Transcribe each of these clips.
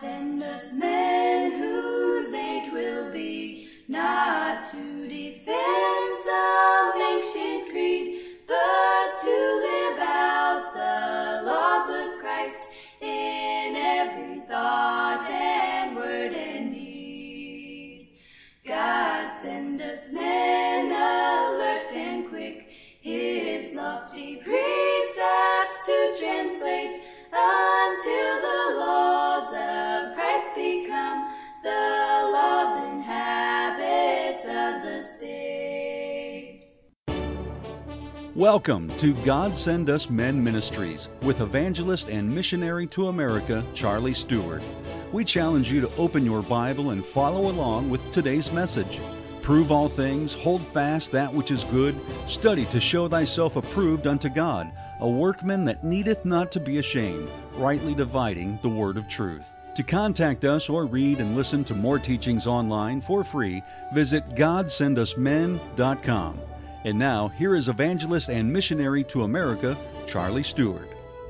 send us men whose age will be not to defend some ancient creed, but to live out the laws of Christ in every thought and word and deed. God send us men alert and quick, his lofty precepts to translate, until the laws of Christ become the laws and habits of the state. Welcome to God Send Us Men Ministries with evangelist and missionary to America, Charlie Stewart. We challenge you to open your Bible and follow along with today's message. Prove all things, hold fast that which is good, study to show thyself approved unto God, a workman that needeth not to be ashamed, rightly dividing the word of truth. To contact us or read and listen to more teachings online for free, visit GodSendUsMen.com. And now, here is evangelist and missionary to America, Charlie Stewart.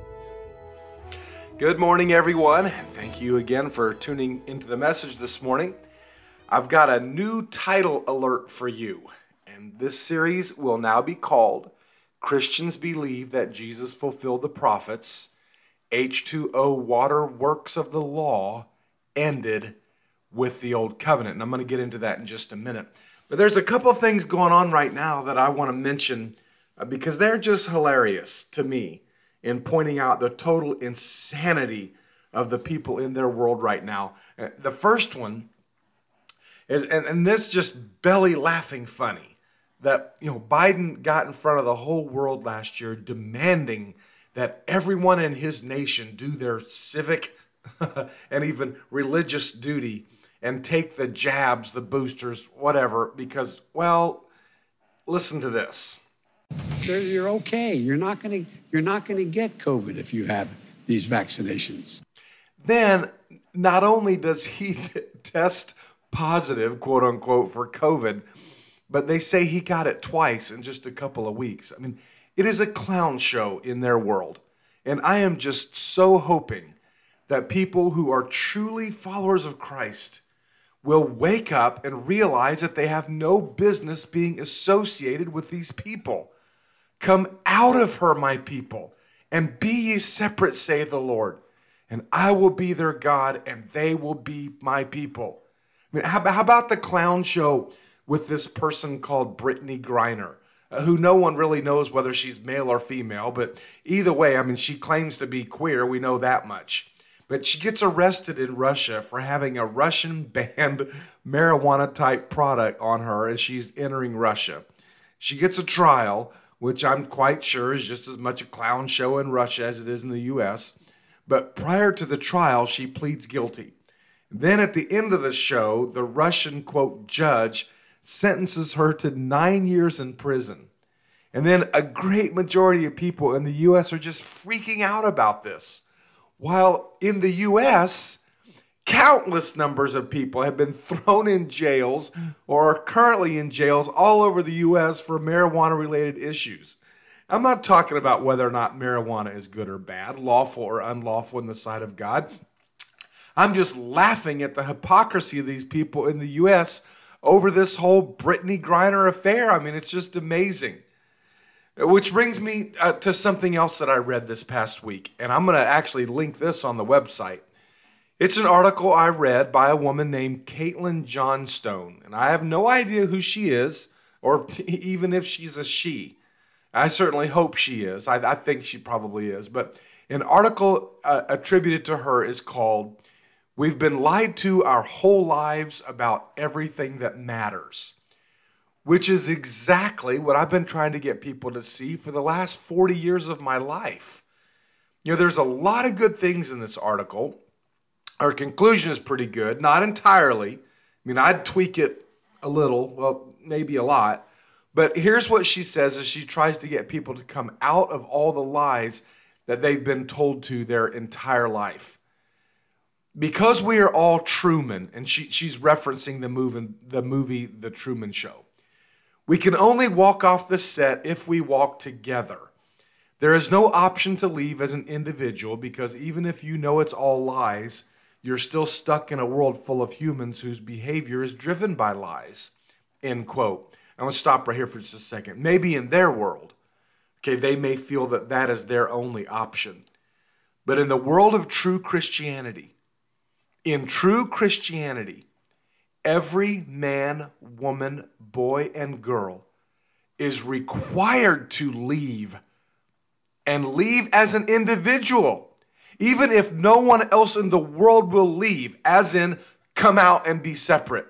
Good morning, everyone. Thank you again for tuning into the message this morning. I've got a new title alert for you, and this series will now be called Christians Believe That Jesus Fulfilled the Prophets, H2O Water Works of the Law Ended with the Old Covenant. And I'm going to get into that in just a minute. But there's a couple things going on right now that I want to mention because they're just hilarious to me in pointing out the total insanity of the people in their world right now. The first one is, and this just belly laughing funny, that Biden got in front of the whole world last year demanding that everyone in his nation do their civic and even religious duty and take the jabs, the boosters, whatever, because, well, listen to this. You're okay. You're not going to get COVID if you have these vaccinations. Then, not only does he test positive, quote unquote, for COVID, but they say he got it twice in just a couple of weeks. I mean, it is a clown show in their world. And I am just so hoping that people who are truly followers of Christ will wake up and realize that they have no business being associated with these people. Come out of her, my people, and be ye separate, saith the Lord, and I will be their God, and they will be my people. I mean, how about the clown show with this person called Brittany Griner, who no one really knows whether she's male or female, but either way, I mean, she claims to be queer, we know that much. But she gets arrested in Russia for having a Russian-banned marijuana-type product on her as she's entering Russia. She gets a trial, which I'm quite sure is just as much a clown show in Russia as it is in the U.S., but prior to the trial, she pleads guilty. Then at the end of the show, the Russian, quote, judge sentences her to 9 years in prison. And then a great majority of people in the U.S. are just freaking out about this. While in the U.S., countless numbers of people have been thrown in jails or are currently in jails all over the U.S. for marijuana-related issues. I'm not talking about whether or not marijuana is good or bad, lawful or unlawful in the sight of God. I'm just laughing at the hypocrisy of these people in the U.S. over this whole Brittany Griner affair. I mean, it's just amazing. Which brings me to something else that I read this past week, and I'm going to actually link this on the website. It's an article I read by a woman named Caitlin Johnstone, and I have no idea who she is, or even if she's a she. I certainly hope she is. I think she probably is. But an article attributed to her is called, "We've Been Lied to Our Whole Lives About Everything That Matters," which is exactly what I've been trying to get people to see for the last 40 years of my life. There's a lot of good things in this article. Her conclusion is pretty good, not entirely. I mean, I'd tweak it a little, well, maybe a lot. But here's what she says as she tries to get people to come out of all the lies that they've been told to their entire life. Because we are all Truman, and she's referencing the movie The Truman Show. We can only walk off the set if we walk together. There is no option to leave as an individual because even if you know it's all lies, you're still stuck in a world full of humans whose behavior is driven by lies. End quote. I'm going to stop right here for just a second. Maybe in their world, okay, they may feel that that is their only option. But in the world of true Christianity, every man, woman, boy, and girl is required to leave, and leave as an individual, even if no one else in the world will leave, as in come out and be separate.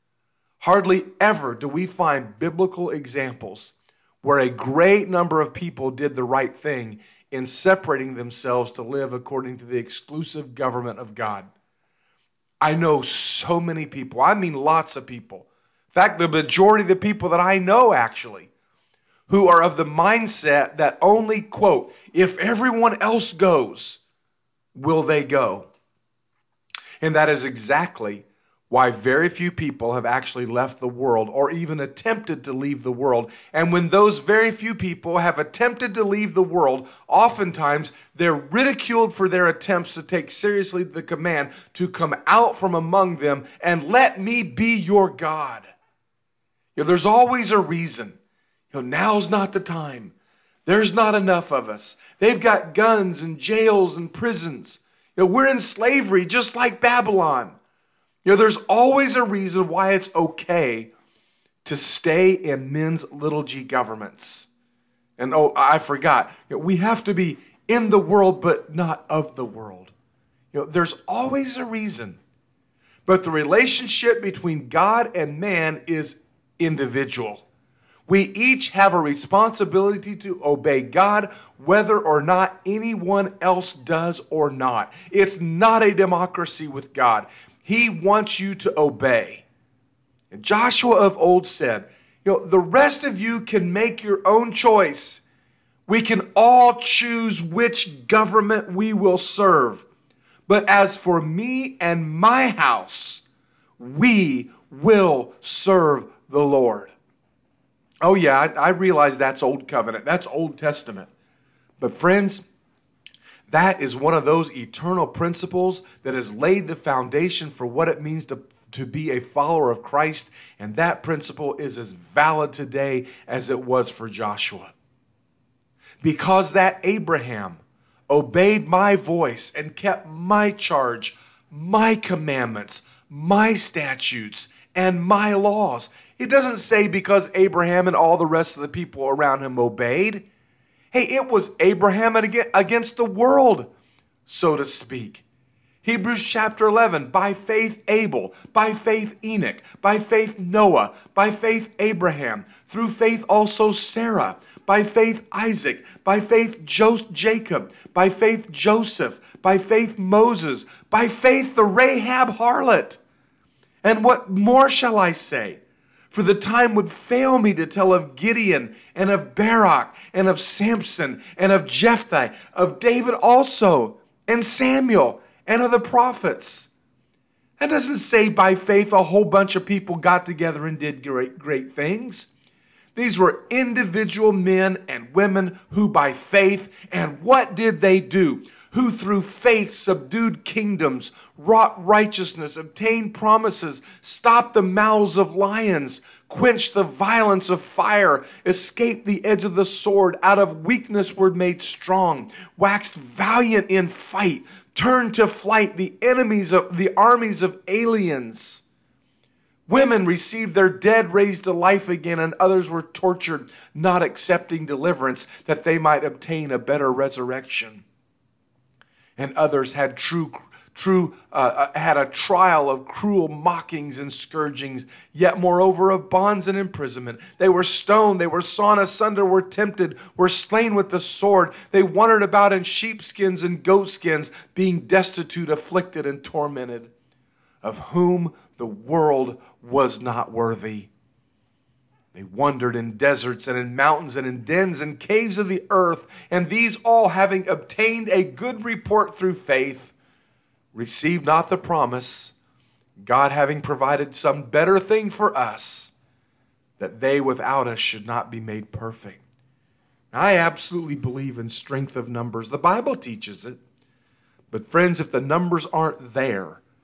Hardly ever do we find biblical examples where a great number of people did the right thing in separating themselves to live according to the exclusive government of God. I know so many people, I mean lots of people. In fact, the majority of the people that I know actually, who are of the mindset that only, quote, if everyone else goes, will they go? And that is exactly why very few people have actually left the world or even attempted to leave the world. And when those very few people have attempted to leave the world, oftentimes they're ridiculed for their attempts to take seriously the command to come out from among them and let me be your God. There's always a reason. Now's not the time. There's not enough of us. They've got guns and jails and prisons. We're in slavery just like Babylon. There's always a reason why it's okay to stay in men's little g governments. And I forgot. We have to be in the world but not of the world. There's always a reason. But the relationship between God and man is individual. We each have a responsibility to obey God, whether or not anyone else does or not. It's not a democracy with God. He wants you to obey. And Joshua of old said, the rest of you can make your own choice. We can all choose which government we will serve. But as for me and my house, we will serve the Lord. Oh yeah, I realize that's Old Covenant. That's Old Testament. But friends, that is one of those eternal principles that has laid the foundation for what it means to be a follower of Christ. And that principle is as valid today as it was for Joshua. Because that Abraham obeyed my voice and kept my charge, my commandments, my statutes, and my laws. It doesn't say because Abraham and all the rest of the people around him obeyed. Hey, it was Abraham against the world, so to speak. Hebrews chapter 11, by faith Abel, by faith Enoch, by faith Noah, by faith Abraham, through faith also Sarah, by faith Isaac, by faith Jacob, by faith Joseph, by faith Moses, by faith the Rahab harlot. And what more shall I say? For the time would fail me to tell of Gideon and of Barak and of Samson and of Jephthah, of David also, and Samuel and of the prophets. That doesn't say by faith a whole bunch of people got together and did great things. These were individual men and women who by faith, and what did they do? Who through faith subdued kingdoms, wrought righteousness, obtained promises, stopped the mouths of lions, quenched the violence of fire, escaped the edge of the sword, out of weakness were made strong, waxed valiant in fight, turned to flight the enemies of the armies of aliens. Women received their dead raised to life again, and others were tortured, not accepting deliverance, that they might obtain a better resurrection. And others had had a trial of cruel mockings and scourgings, yet moreover of bonds and imprisonment. They were stoned, they were sawn asunder, were tempted, were slain with the sword. They wandered about in sheepskins and goatskins, being destitute, afflicted, and tormented, of whom the world was not worthy. They wandered in deserts and in mountains and in dens and caves of the earth, and these all, having obtained a good report through faith, received not the promise, God having provided some better thing for us, that they without us should not be made perfect. Now, I absolutely believe in strength of numbers. The Bible teaches it. But friends, if the numbers aren't there,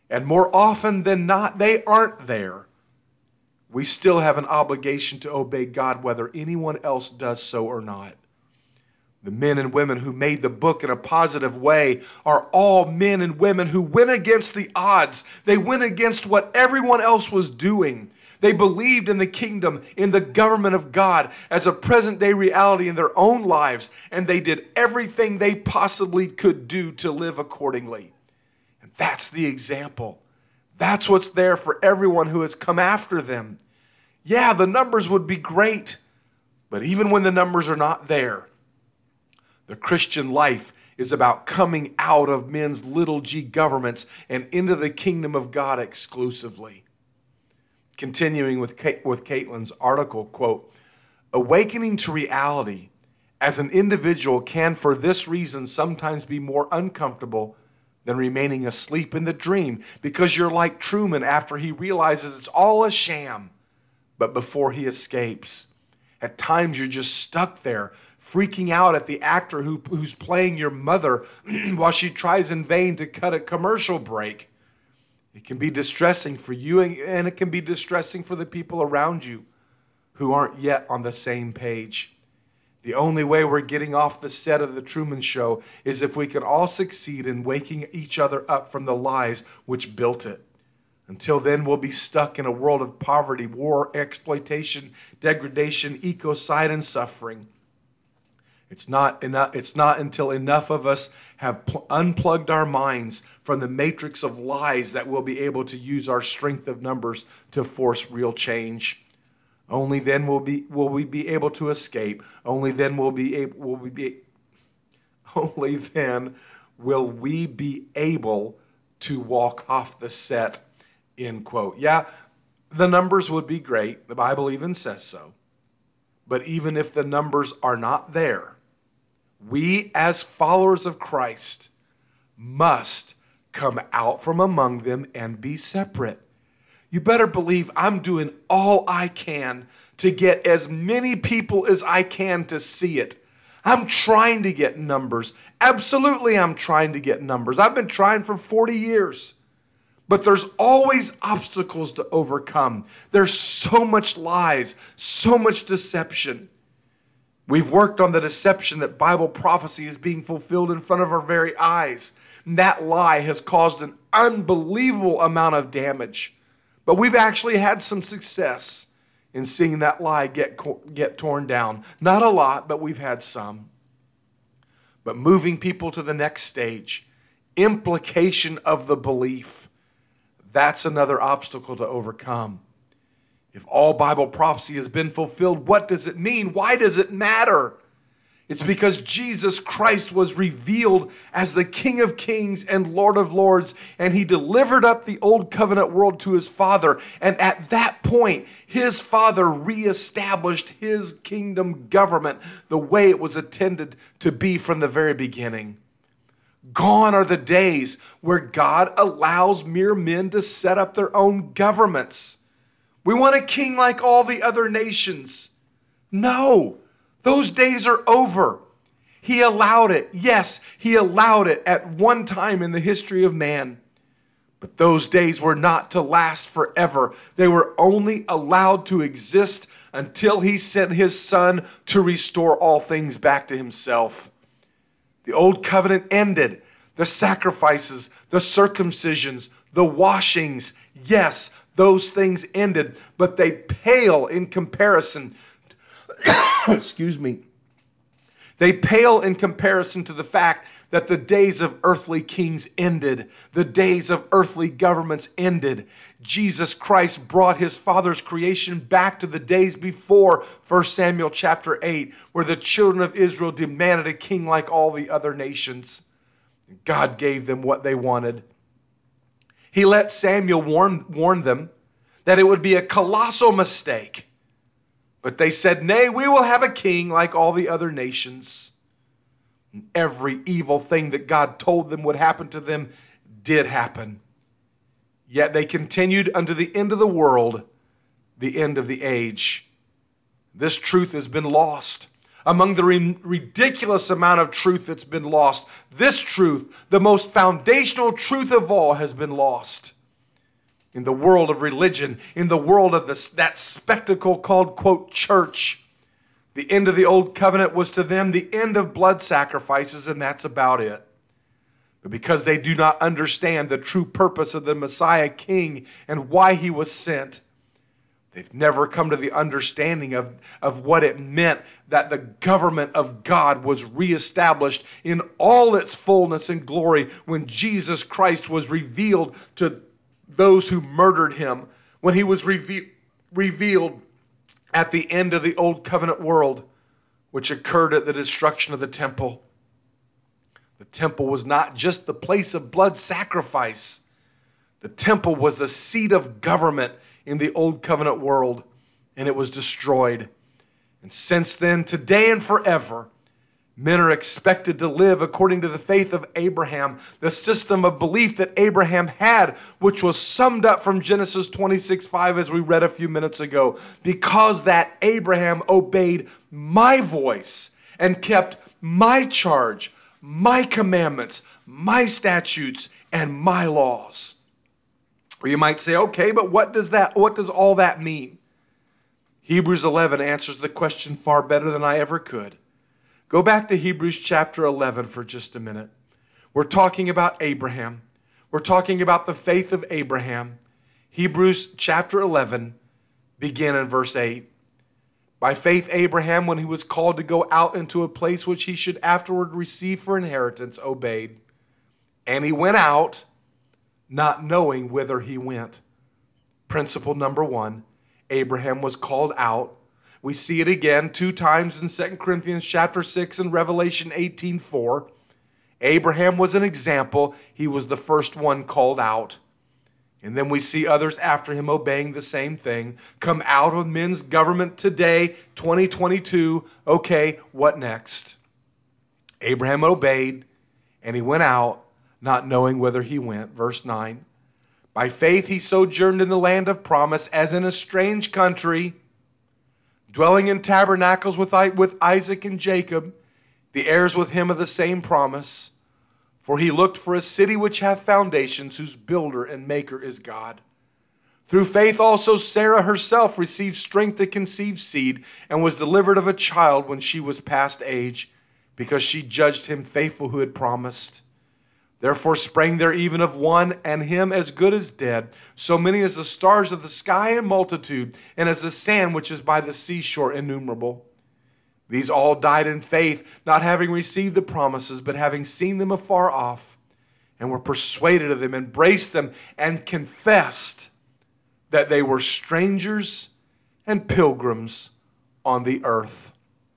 and more often than not, they aren't there, we still have an obligation to obey God whether anyone else does so or not. The men and women who made the book in a positive way are all men and women who went against the odds. They went against what everyone else was doing. They believed in the kingdom, in the government of God as a present-day reality in their own lives, and they did everything they possibly could do to live accordingly. And that's the example. That's what's there for everyone who has come after them. Yeah, the numbers would be great, but even when the numbers are not there, the Christian life is about coming out of men's little g governments and into the kingdom of God exclusively. Continuing with Caitlin's article, quote, awakening to reality as an individual can for this reason sometimes be more uncomfortable than remaining asleep in the dream, because you're like Truman after he realizes it's all a sham, but before he escapes. At times you're just stuck there, freaking out at the actor who's playing your mother while she tries in vain to cut a commercial break. It can be distressing for you, and it can be distressing for the people around you who aren't yet on the same page. The only way we're getting off the set of The Truman Show is if we can all succeed in waking each other up from the lies which built it. Until then, we'll be stuck in a world of poverty, war, exploitation, degradation, ecocide, and suffering. It's not until enough of us have unplugged our minds from the matrix of lies that we'll be able to use our strength of numbers to force real change. Only then will we be able to escape. Only then will we be able to walk off the set. End quote. Yeah, the numbers would be great. The Bible even says so. But even if the numbers are not there, we as followers of Christ must come out from among them and be separate. You better believe I'm doing all I can to get as many people as I can to see it. I'm trying to get numbers. Absolutely, I'm trying to get numbers. I've been trying for 40 years. But there's always obstacles to overcome. There's so much lies, so much deception. We've worked on the deception that Bible prophecy is being fulfilled in front of our very eyes. And that lie has caused an unbelievable amount of damage. But we've actually had some success in seeing that lie get torn down. Not a lot, but we've had some. But moving people to the next stage, implication of the belief, that's another obstacle to overcome. If all Bible prophecy has been fulfilled, what does it mean? Why does it matter? It's because Jesus Christ was revealed as the King of Kings and Lord of Lords, and he delivered up the old covenant world to his Father. And at that point, his Father reestablished his kingdom government the way it was intended to be from the very beginning. Gone are the days where God allows mere men to set up their own governments. We want a king like all the other nations. No, those days are over. He allowed it. Yes, he allowed it at one time in the history of man. But those days were not to last forever. They were only allowed to exist until he sent his Son to restore all things back to himself. The old covenant ended. The sacrifices, the circumcisions, the washings, yes, those things ended, but they pale in comparison. Excuse me. They pale in comparison to the fact that the days of earthly kings ended. The days of earthly governments ended. Jesus Christ brought his Father's creation back to the days before 1 Samuel chapter 8, where the children of Israel demanded a king like all the other nations. God gave them what they wanted. He let Samuel warn them that it would be a colossal mistake. But they said, nay, we will have a king like all the other nations. And every evil thing that God told them would happen to them did happen. Yet they continued unto the end of the world, the end of the age. This truth has been lost. Among the ridiculous amount of truth that's been lost, this truth, the most foundational truth of all, has been lost. in the world of religion, in the world of that spectacle called, quote, church. The end of the old covenant was to them the end of blood sacrifices, and that's about it. But because they do not understand the true purpose of the Messiah King and why he was sent, they've never come to the understanding of what it meant that the government of God was reestablished in all its fullness and glory when Jesus Christ was revealed to those who murdered him, when he was revealed at the end of the old covenant world, which occurred at the destruction of the temple. The temple was not just the place of blood sacrifice. The temple was the seat of government in the old covenant world, and it was destroyed. And since then, today and forever, men are expected to live according to the faith of Abraham, the system of belief that Abraham had, which was summed up from Genesis 26:5 as we read a few minutes ago. Because that Abraham obeyed my voice and kept my charge, my commandments, my statutes, and my laws. Or you might say, okay, but what does all that mean? Hebrews 11 answers the question far better than I ever could. Go back to Hebrews chapter 11 for just a minute. We're talking about Abraham. We're talking about the faith of Abraham. Hebrews chapter 11, begin in verse 8. By faith, Abraham, when he was called to go out into a place which he should afterward receive for inheritance, obeyed. And he went out, not knowing whither he went. Principle number 1, Abraham was called out. We see it again 2 times in 2 Corinthians chapter 6 and Revelation 18:4. Abraham was an example. He was the first one called out. And then we see others after him obeying the same thing. Come out of men's government today, 2022. Okay, what next? Abraham obeyed, and he went out, not knowing whither he went. Verse 9. By faith he sojourned in the land of promise, as in a strange country, dwelling in tabernacles with Isaac and Jacob, the heirs with him of the same promise. For he looked for a city which hath foundations, whose builder and maker is God. Through faith also Sarah herself received strength to conceive seed, and was delivered of a child when she was past age, because she judged him faithful who had promised. Therefore sprang there even of one, and him as good as dead, so many as the stars of the sky in multitude, and as the sand which is by the seashore innumerable. These all died in faith, not having received the promises, but having seen them afar off, and were persuaded of them, embraced them, and confessed that they were strangers and pilgrims on the earth.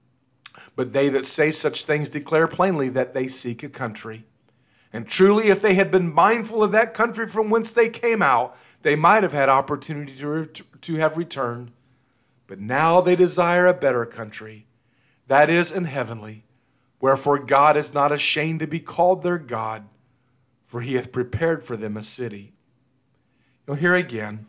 But they that say such things declare plainly that they seek a country. And truly, if they had been mindful of that country from whence they came out, they might have had opportunity to have returned. But now they desire a better country, that is, in heavenly. Wherefore God is not ashamed to be called their God, for he hath prepared for them a city. Here again,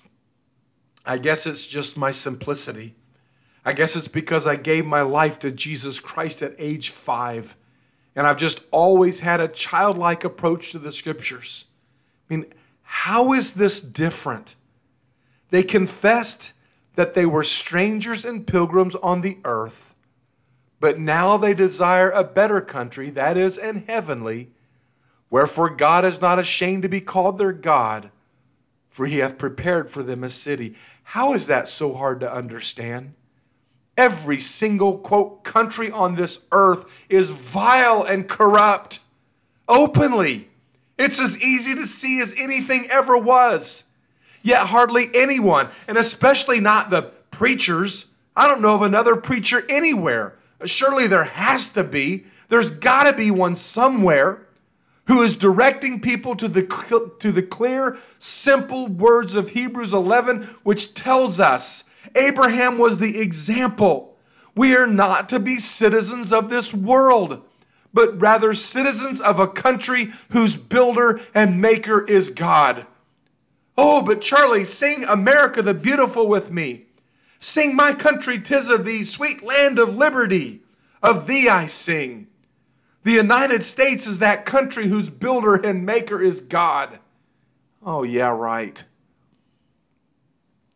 I guess it's just my simplicity. I guess it's because I gave my life to Jesus Christ at age 5. And I've just always had a childlike approach to the scriptures. I mean, how is this different? They confessed that they were strangers and pilgrims on the earth, but now they desire a better country, that is, an heavenly. Wherefore God is not ashamed to be called their God, for he hath prepared for them a city. How is that so hard to understand? Every single, quote, country on this earth is vile and corrupt. Openly. It's as easy to see as anything ever was. Yet hardly anyone, and especially not the preachers. I don't know of another preacher anywhere. Surely there has to be. There's got to be one somewhere who is directing people to the clear, simple words of Hebrews 11, which tells us Abraham was the example. We are not to be citizens of this world, but rather citizens of a country whose builder and maker is God. Oh, but Charlie, sing America the Beautiful with me. Sing My Country 'Tis of Thee, Sweet Land of Liberty. Of Thee I sing. The United States is that country whose builder and maker is God. Oh, yeah, right.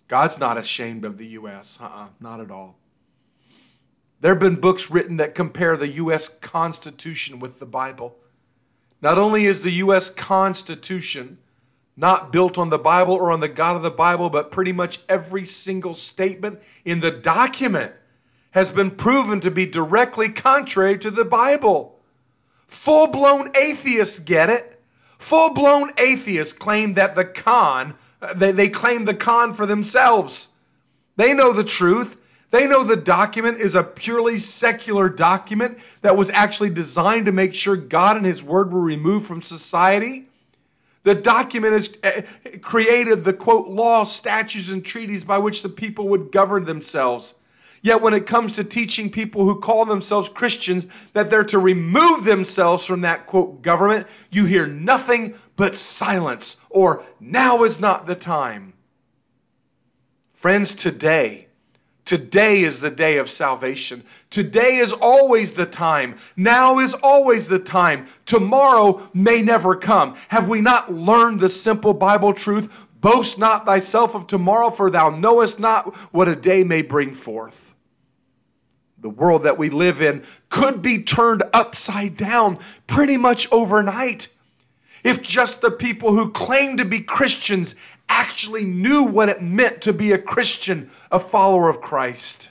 God's not ashamed of the U.S. Not at all. There have been books written that compare the U.S. Constitution with the Bible. Not only is the U.S. Constitution not built on the Bible or on the God of the Bible, but pretty much every single statement in the document has been proven to be directly contrary to the Bible. Full-blown atheists get it. Full-blown atheists claim that they claim the Quran for themselves. They know the truth. They know the document is a purely secular document that was actually designed to make sure God and His Word were removed from society. The document has created the, quote, laws, statutes, and treaties by which the people would govern themselves. Yet when it comes to teaching people who call themselves Christians that they're to remove themselves from that, quote, government, you hear nothing but silence or now is not the time. Friends, today is the day of salvation. Today is always the time. Now is always the time. Tomorrow may never come. Have we not learned the simple Bible truth? Boast not thyself of tomorrow, for thou knowest not what a day may bring forth. The world that we live in could be turned upside down pretty much overnight if just the people who claim to be Christians actually knew what it meant to be a Christian, a follower of Christ.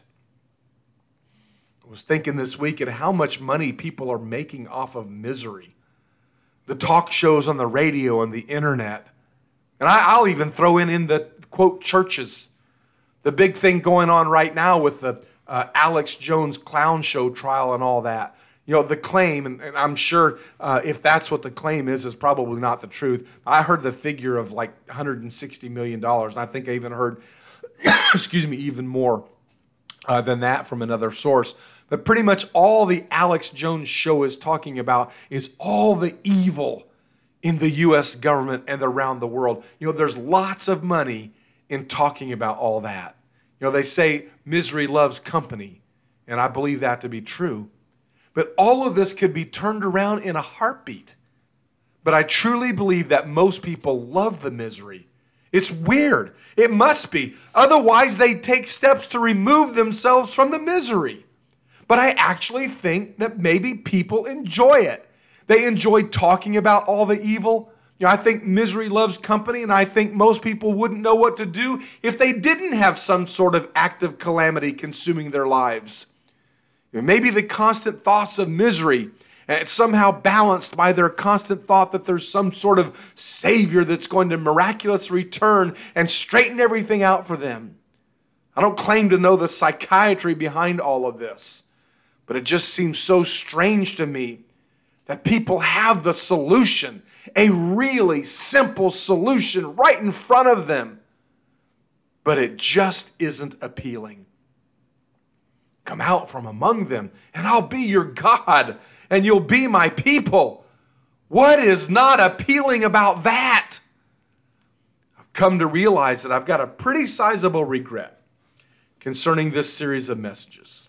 I was thinking this week at how much money people are making off of misery. The talk shows on the radio and the internet. And I'll even throw in the, quote, churches. The big thing going on right now with the Alex Jones clown show trial and all that. You know, the claim, and I'm sure if that's what the claim is probably not the truth. I heard the figure of like $160 million, and I think I even heard, even more than that from another source. But pretty much all the Alex Jones show is talking about is all the evil in the U.S. government and around the world. You know, there's lots of money in talking about all that. You know, they say misery loves company, and I believe that to be true. But all of this could be turned around in a heartbeat. But I truly believe that most people love the misery. It's weird. It must be. Otherwise, they'd take steps to remove themselves from the misery. But I actually think that maybe people enjoy it. They enjoy talking about all the evil. You know, I think misery loves company, and I think most people wouldn't know what to do if they didn't have some sort of active calamity consuming their lives. Maybe the constant thoughts of misery, and it's somehow balanced by their constant thought that there's some sort of Savior that's going to miraculously return and straighten everything out for them. I don't claim to know the psychiatry behind all of this, but it just seems so strange to me that people have the solution, a really simple solution right in front of them, but it just isn't appealing. Come out from among them, and I'll be your God, and you'll be my people. What is not appealing about that? I've come to realize that I've got a pretty sizable regret concerning this series of messages.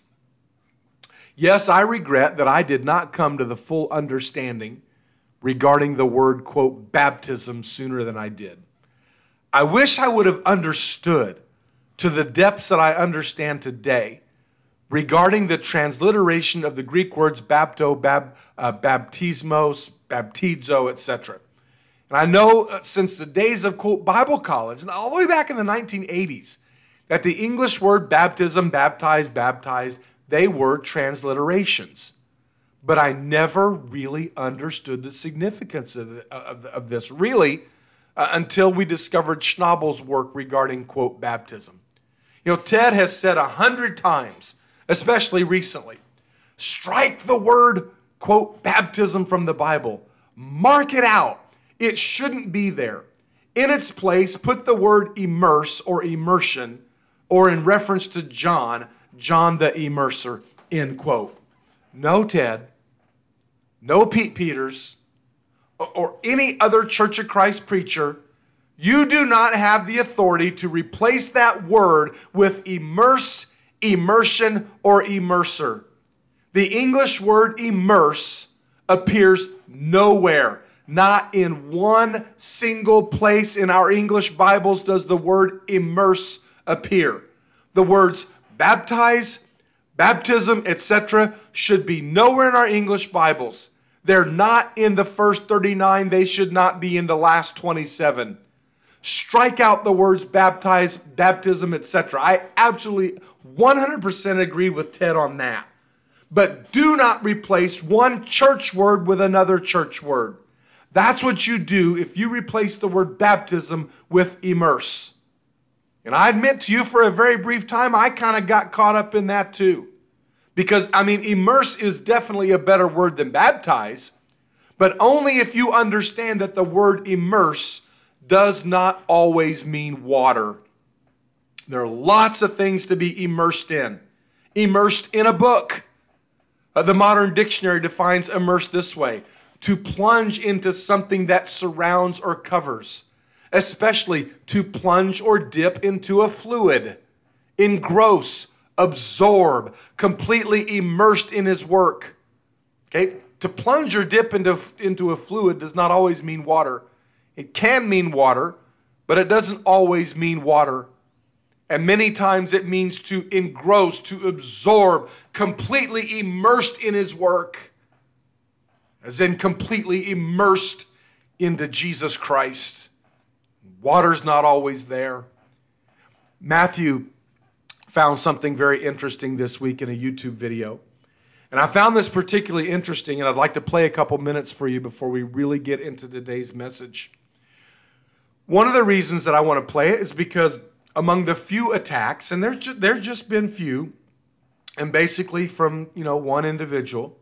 Yes, I regret that I did not come to the full understanding regarding the word, quote, baptism sooner than I did. I wish I would have understood to the depths that I understand today regarding the transliteration of the Greek words bapto, baptismos, baptizo, etc. And I know since the days of, quote, Bible college, and all the way back in the 1980s, that the English word baptism, baptized, baptized, they were transliterations. But I never really understood the significance of this, really, until we discovered Schnabel's work regarding, quote, baptism. You know, Ted has said 100 times, especially recently, strike the word, quote, baptism from the Bible. Mark it out. It shouldn't be there. In its place, put the word immerse or immersion, or in reference to John the Immerser, end quote. No, Ted, no Pete Peters, or any other Church of Christ preacher, you do not have the authority to replace that word with immerse, immersion, or immerser. The English word immerse appears nowhere. Not in one single place in our English Bibles does the word immerse appear. The words baptize, baptism, etc. should be nowhere in our English Bibles. They're not in the first 39. They should not be in the last 27. Strike out the words baptize, baptism, etc. I absolutely 100% agree with Ted on that. But do not replace one church word with another church word. That's what you do if you replace the word baptism with immerse. And I admit to you, for a very brief time, I kind of got caught up in that too. Because, immerse is definitely a better word than baptize, but only if you understand that the word immerse does not always mean water. There are lots of things to be immersed in. Immersed in a book. The Modern Dictionary defines immerse this way: to plunge into something that surrounds or covers, especially to plunge or dip into a fluid. Engross, absorb, completely immersed in his work. Okay? To plunge or dip into a fluid does not always mean water. It can mean water, but it doesn't always mean water. And many times it means to engross, to absorb, completely immersed in his work, as in completely immersed into Jesus Christ. Water's not always there. Matthew found something very interesting this week in a YouTube video. And I found this particularly interesting, and I'd like to play a couple minutes for you before we really get into today's message. One of the reasons that I want to play it is because among the few attacks, and there's just been few, and basically from one individual,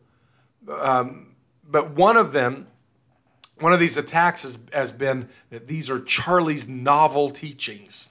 but one of these attacks has been that these are Charlie's novel teachings,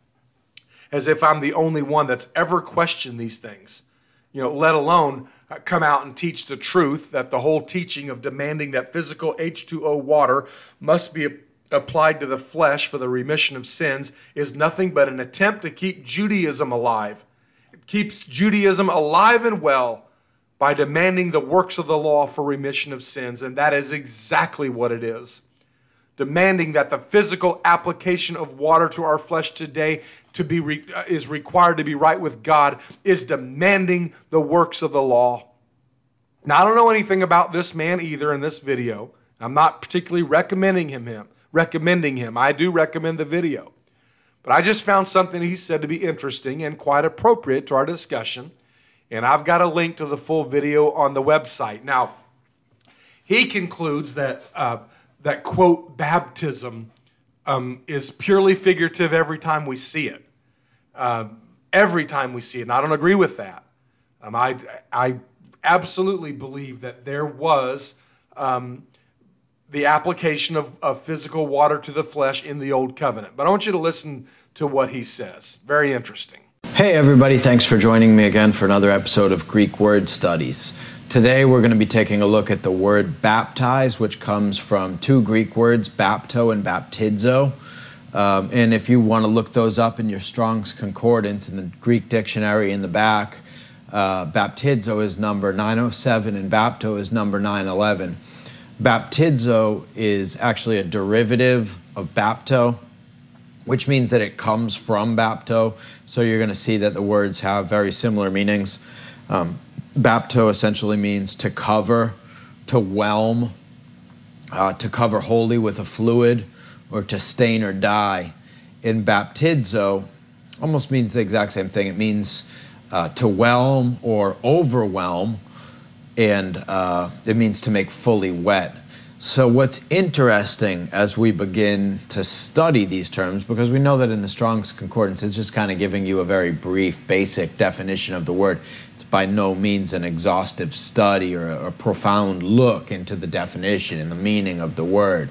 as if I'm the only one that's ever questioned these things, let alone come out and teach the truth that the whole teaching of demanding that physical H2O water must be applied to the flesh for the remission of sins is nothing but an attempt to keep Judaism alive. It keeps Judaism alive and well by demanding the works of the law for remission of sins, and that is exactly what it is. Demanding that the physical application of water to our flesh today is required to be right with God is demanding the works of the law. Now, I don't know anything about this man either in this video. I'm not particularly recommending him. I do recommend the video. But I just found something he said to be interesting and quite appropriate to our discussion. And I've got a link to the full video on the website. Now, he concludes that, quote, baptism is purely figurative every time we see it. Every time we see it. And I don't agree with that. I absolutely believe that there was the application of physical water to the flesh in the Old Covenant. But I want you to listen to what he says. Very interesting. Hey everybody, thanks for joining me again for another episode of Greek Word Studies. Today we're going to be taking a look at the word baptize, which comes from two Greek words, bapto and baptizo. And if you want to look those up in your Strong's Concordance in the Greek dictionary in the back, baptizo is number 907 and bapto is number 911. Baptizo is actually a derivative of bapto, which means that it comes from bapto. So you're going to see that the words have very similar meanings. Bapto essentially means to cover, to whelm, to cover wholly with a fluid, or to stain or dye. In baptizo, almost means the exact same thing. It means to whelm or overwhelm, and it means to make fully wet. So what's interesting as we begin to study these terms, because we know that in the Strong's Concordance, it's just kind of giving you a very brief, basic definition of the word. It's by no means an exhaustive study or a profound look into the definition and the meaning of the word.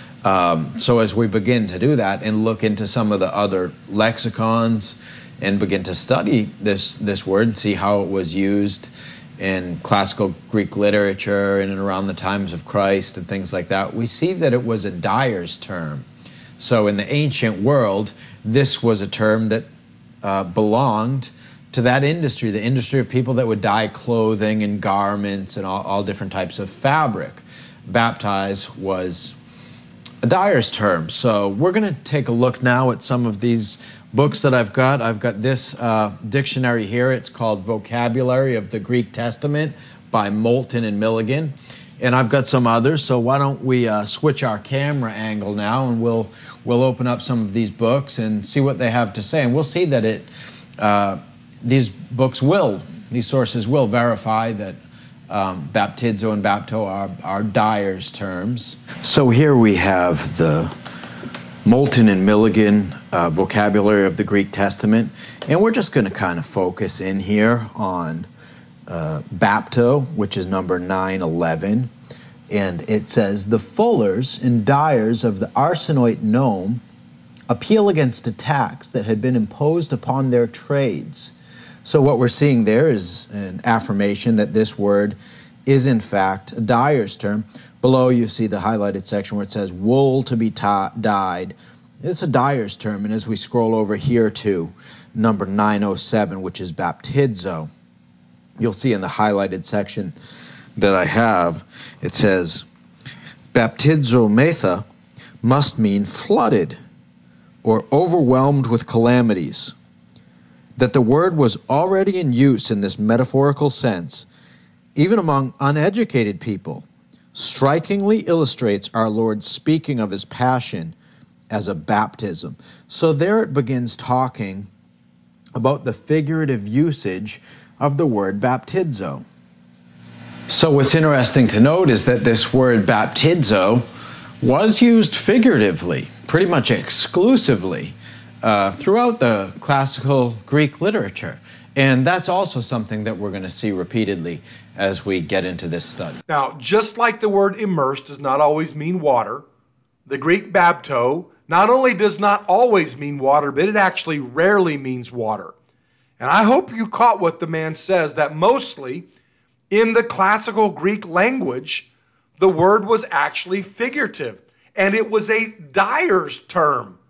So as we begin to do that and look into some of the other lexicons and begin to study this word and see how it was used in classical Greek literature and around the times of Christ and things like that, we see that it was a dyer's term. So in the ancient world, this was a term that belonged to that industry, the industry of people that would dye clothing and garments and all different types of fabric. Baptize was a dyer's term. So we're going to take a look now at some of these books that I've got. I've got this dictionary here. It's called Vocabulary of the Greek Testament by Moulton and Milligan. And I've got some others, so why don't we switch our camera angle now, and we'll open up some of these books and see what they have to say. And we'll see that these sources will verify that baptizo and bapto are dyer's terms. So here we have the Moulton and Milligan Vocabulary of the Greek Testament, and we're just going to kind of focus in here on bapto, which is number 911, and it says, the fullers and dyers of the arsinoid nome appeal against a tax that had been imposed upon their trades. So what we're seeing there is an affirmation that this word is in fact a dyer's term. Below you see the highlighted section where it says wool to be dyed. It's a dyer's term, and as we scroll over here to number 907, which is baptizo, you'll see in the highlighted section that I have, it says, baptizo metha must mean flooded or overwhelmed with calamities. That the word was already in use in this metaphorical sense, even among uneducated people, strikingly illustrates our Lord speaking of his passion as a baptism. So there it begins talking about the figurative usage of the word baptizo. So what's interesting to note is that this word baptizo was used figuratively, pretty much exclusively, throughout the classical Greek literature. And that's also something that we're going to see repeatedly as we get into this study. Now, just like the word immerse does not always mean water, the Greek bapto not only does not always mean water, but it actually rarely means water. And I hope you caught what the man says, that mostly in the classical Greek language, the word was actually figurative, and it was a dyer's term.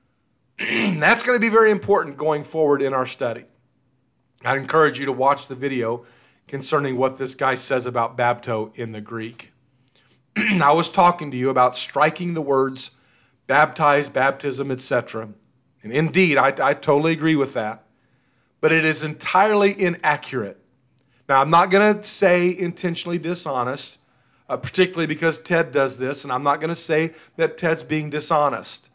That's going to be very important going forward in our study. I'd encourage you to watch the video concerning what this guy says about bapto in the Greek. I was talking to you about striking the words baptize, baptism, etc. And indeed, I totally agree with that. But it is entirely inaccurate. Now, I'm not going to say intentionally dishonest, particularly because Ted does this, and I'm not going to say that Ted's being dishonest.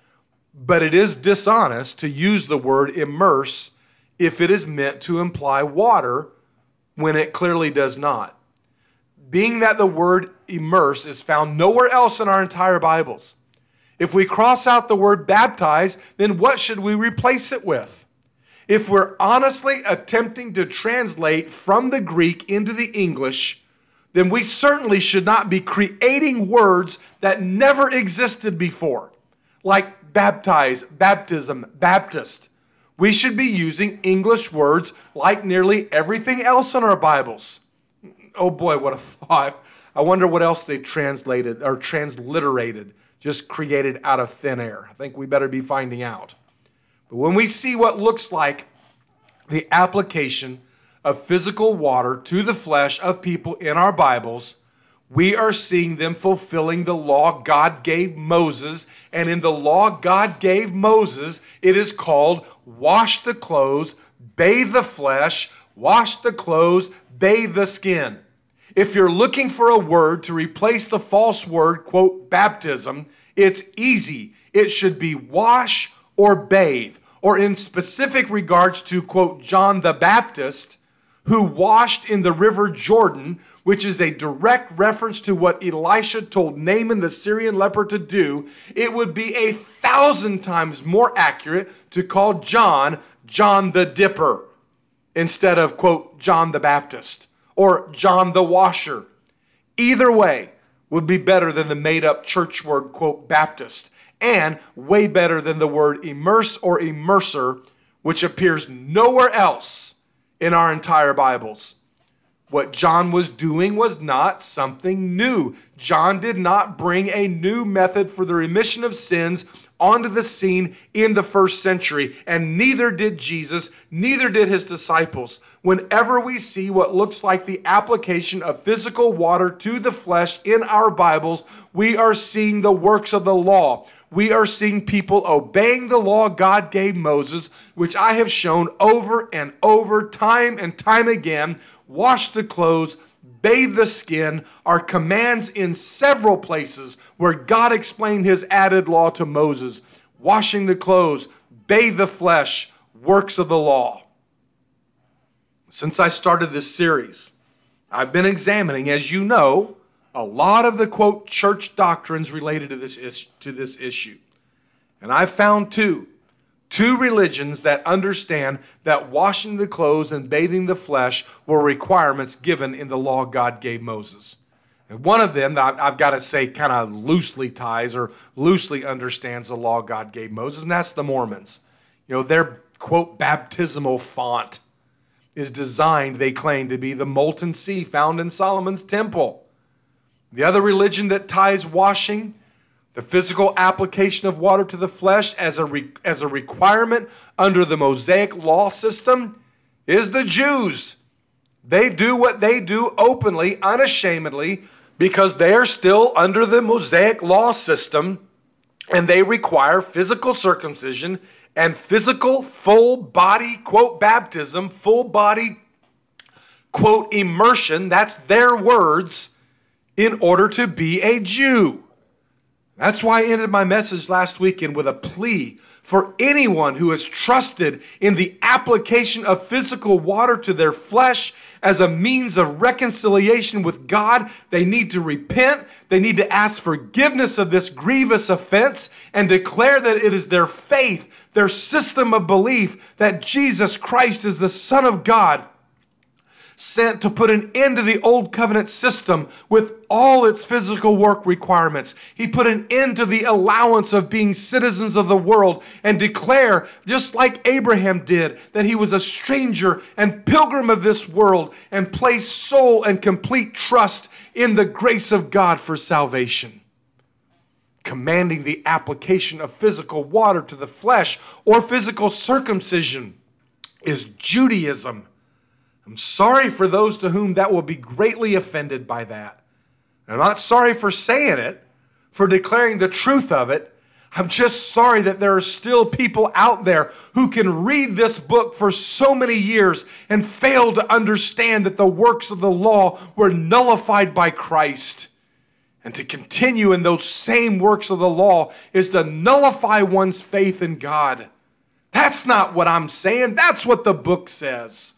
But it is dishonest to use the word immerse if it is meant to imply water when it clearly does not. Being that the word immerse is found nowhere else in our entire Bibles. If we cross out the word baptize, then what should we replace it with? If we're honestly attempting to translate from the Greek into the English, then we certainly should not be creating words that never existed before, like baptize, baptism, Baptist. We should be using English words like nearly everything else in our Bibles. Oh boy, what a thought. I wonder what else they translated or transliterated, just created out of thin air. I think we better be finding out. But when we see what looks like the application of physical water to the flesh of people in our Bibles, we are seeing them fulfilling the law God gave Moses. And in the law God gave Moses, it is called wash the clothes, bathe the flesh, wash the clothes, bathe the skin. If you're looking for a word to replace the false word, quote, baptism, it's easy. It should be wash or bathe, or in specific regards to, quote, John the Baptist, who washed in the river Jordan, which is a direct reference to what Elisha told Naaman the Syrian leper to do, it would be 1,000 times more accurate to call John the Dipper instead of, quote, John the Baptist or John the Washer. Either way would be better than the made-up church word, quote, Baptist, and way better than the word immerse or immerser, which appears nowhere else in our entire Bibles. What John was doing was not something new. John did not bring a new method for the remission of sins onto the scene in the first century, and neither did Jesus, neither did his disciples. Whenever we see what looks like the application of physical water to the flesh in our Bibles, we are seeing the works of the law. We are seeing people obeying the law God gave Moses, which I have shown over and over, time and time again. Wash the clothes, bathe the skin, are commands in several places where God explained his added law to Moses. Washing the clothes, bathe the flesh, works of the law. Since I started this series, I've been examining, as you know, a lot of the, quote, church doctrines related to this issue. And I've found two religions that understand that washing the clothes and bathing the flesh were requirements given in the law God gave Moses. And one of them, I've got to say, kind of loosely ties or loosely understands the law God gave Moses, and that's the Mormons. You know, their, quote, baptismal font is designed, they claim, to be the molten sea found in Solomon's temple. The other religion that ties washing, the physical application of water to the flesh as a requirement under the Mosaic law system, is the Jews. They do what they do openly, unashamedly, because they are still under the Mosaic law system, and they require physical circumcision and physical full body, quote, baptism, full body, quote, immersion, that's their words, in order to be a Jew. That's why I ended my message last weekend with a plea for anyone who has trusted in the application of physical water to their flesh as a means of reconciliation with God. They need to repent. They need to ask forgiveness of this grievous offense and declare that it is their faith, their system of belief that Jesus Christ is the Son of God, sent to put an end to the old covenant system with all its physical work requirements. He put an end to the allowance of being citizens of the world and declare, just like Abraham did, that he was a stranger and pilgrim of this world, and place sole and complete trust in the grace of God for salvation. Commanding the application of physical water to the flesh or physical circumcision is Judaism. I'm sorry for those to whom that will be greatly offended by that. I'm not sorry for saying it, for declaring the truth of it. I'm just sorry that there are still people out there who can read this book for so many years and fail to understand that the works of the law were nullified by Christ. And to continue in those same works of the law is to nullify one's faith in God. That's not what I'm saying. That's what the book says.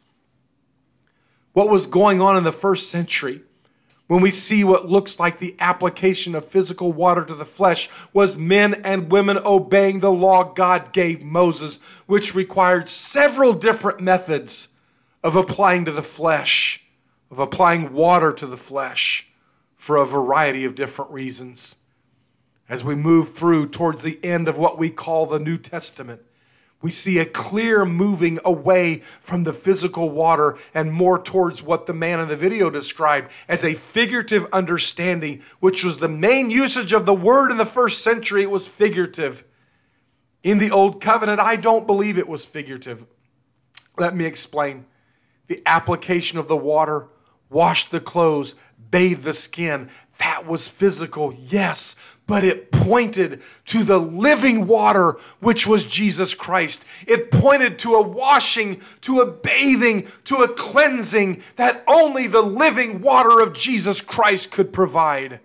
What was going on in the first century, when we see what looks like the application of physical water to the flesh, was men and women obeying the law God gave Moses, which required several different methods of applying to the flesh, of applying water to the flesh for a variety of different reasons. As we move through towards the end of what we call the New Testament, we see a clear moving away from the physical water and more towards what the man in the video described as a figurative understanding, which was the main usage of the word in the first century. It was figurative. In the Old Covenant, I don't believe it was figurative. Let me explain. The application of the water, wash the clothes, bathe the skin, that was physical, yes, but it pointed to the living water, which was Jesus Christ. It pointed to a washing, to a bathing, to a cleansing that only the living water of Jesus Christ could provide.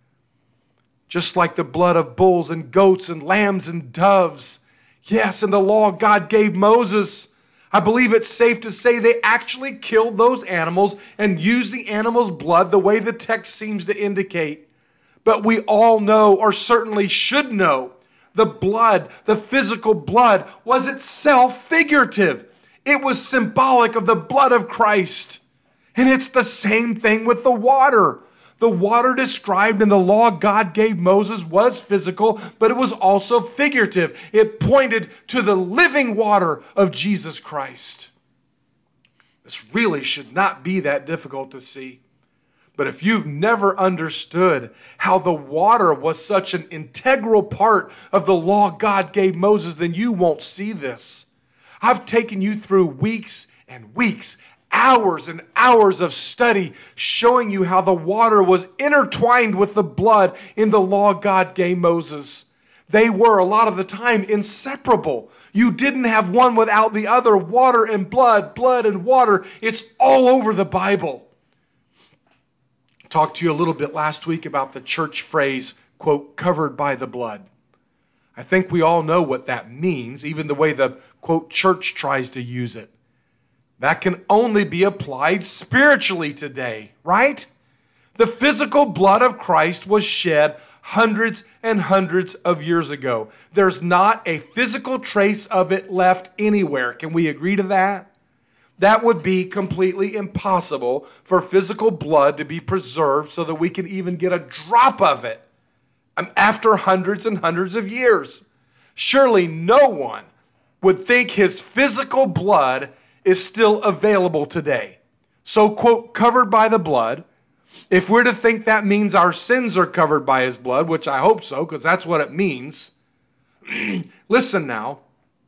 Just like the blood of bulls and goats and lambs and doves. Yes, in the law God gave Moses, I believe it's safe to say they actually killed those animals and used the animal's blood the way the text seems to indicate. But we all know, or certainly should know, the blood, the physical blood, was itself figurative. It was symbolic of the blood of Christ. And it's the same thing with the water. The water described in the law God gave Moses was physical, but it was also figurative. It pointed to the living water of Jesus Christ. This really should not be that difficult to see. But if you've never understood how the water was such an integral part of the law God gave Moses, then you won't see this. I've taken you through weeks and weeks, hours and hours of study showing you how the water was intertwined with the blood in the law God gave Moses. They were, a lot of the time, inseparable. You didn't have one without the other. Water and blood, blood and water. It's all over the Bible. I talked to you a little bit last week about the church phrase, quote, covered by the blood. I think we all know what that means, even the way the, quote, church tries to use it. That can only be applied spiritually today, right? The physical blood of Christ was shed hundreds and hundreds of years ago. There's not a physical trace of it left anywhere. Can we agree to that? That would be completely impossible for physical blood to be preserved so that we can even get a drop of it after hundreds and hundreds of years. Surely no one would think his physical blood is still available today. So, quote, covered by the blood. If we're to think that means our sins are covered by his blood, which I hope so, because that's what it means. Listen now.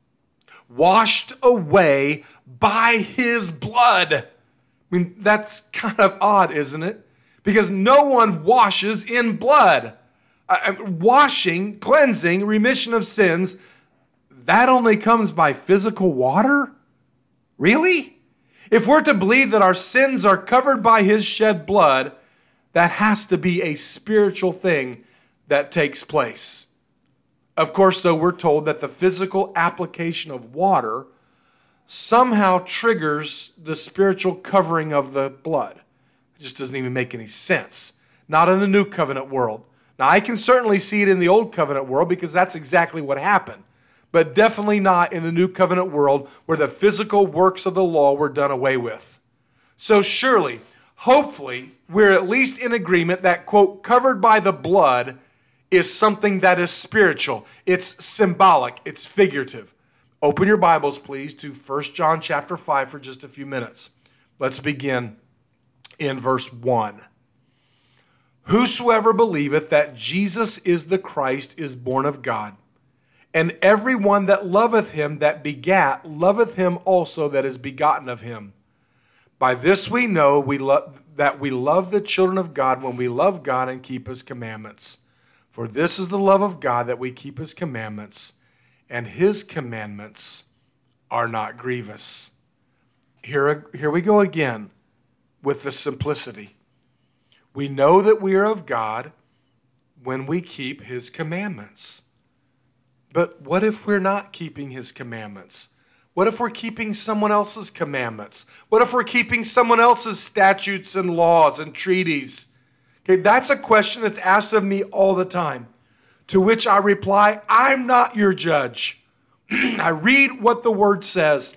Washed away by his blood. I mean, that's kind of odd, isn't it? Because no one washes in blood. Washing, cleansing, remission of sins, that only comes by physical water? Really? If we're to believe that our sins are covered by his shed blood, that has to be a spiritual thing that takes place. Of course, though, we're told that the physical application of water somehow triggers the spiritual covering of the blood. It just doesn't even make any sense. Not in the New Covenant world. Now, I can certainly see it in the Old Covenant world because that's exactly what happened. But definitely not in the New Covenant world where the physical works of the law were done away with. So surely, hopefully, we're at least in agreement that, quote, covered by the blood is something that is spiritual. It's symbolic. It's figurative. Open your Bibles, please, to 1 John chapter 5 for just a few minutes. Let's begin in verse 1. Whosoever believeth that Jesus is the Christ is born of God. And every one that loveth him that begat, loveth him also that is begotten of him. By this we know that we love the children of God when we love God and keep his commandments. For this is the love of God, that we keep his commandments, and his commandments are not grievous. Here we go again with the simplicity. We know that we are of God when we keep his commandments. But what if we're not keeping his commandments? What if we're keeping someone else's commandments? What if we're keeping someone else's statutes and laws and treaties? Okay, that's a question that's asked of me all the time, to which I reply, I'm not your judge. I read what the word says.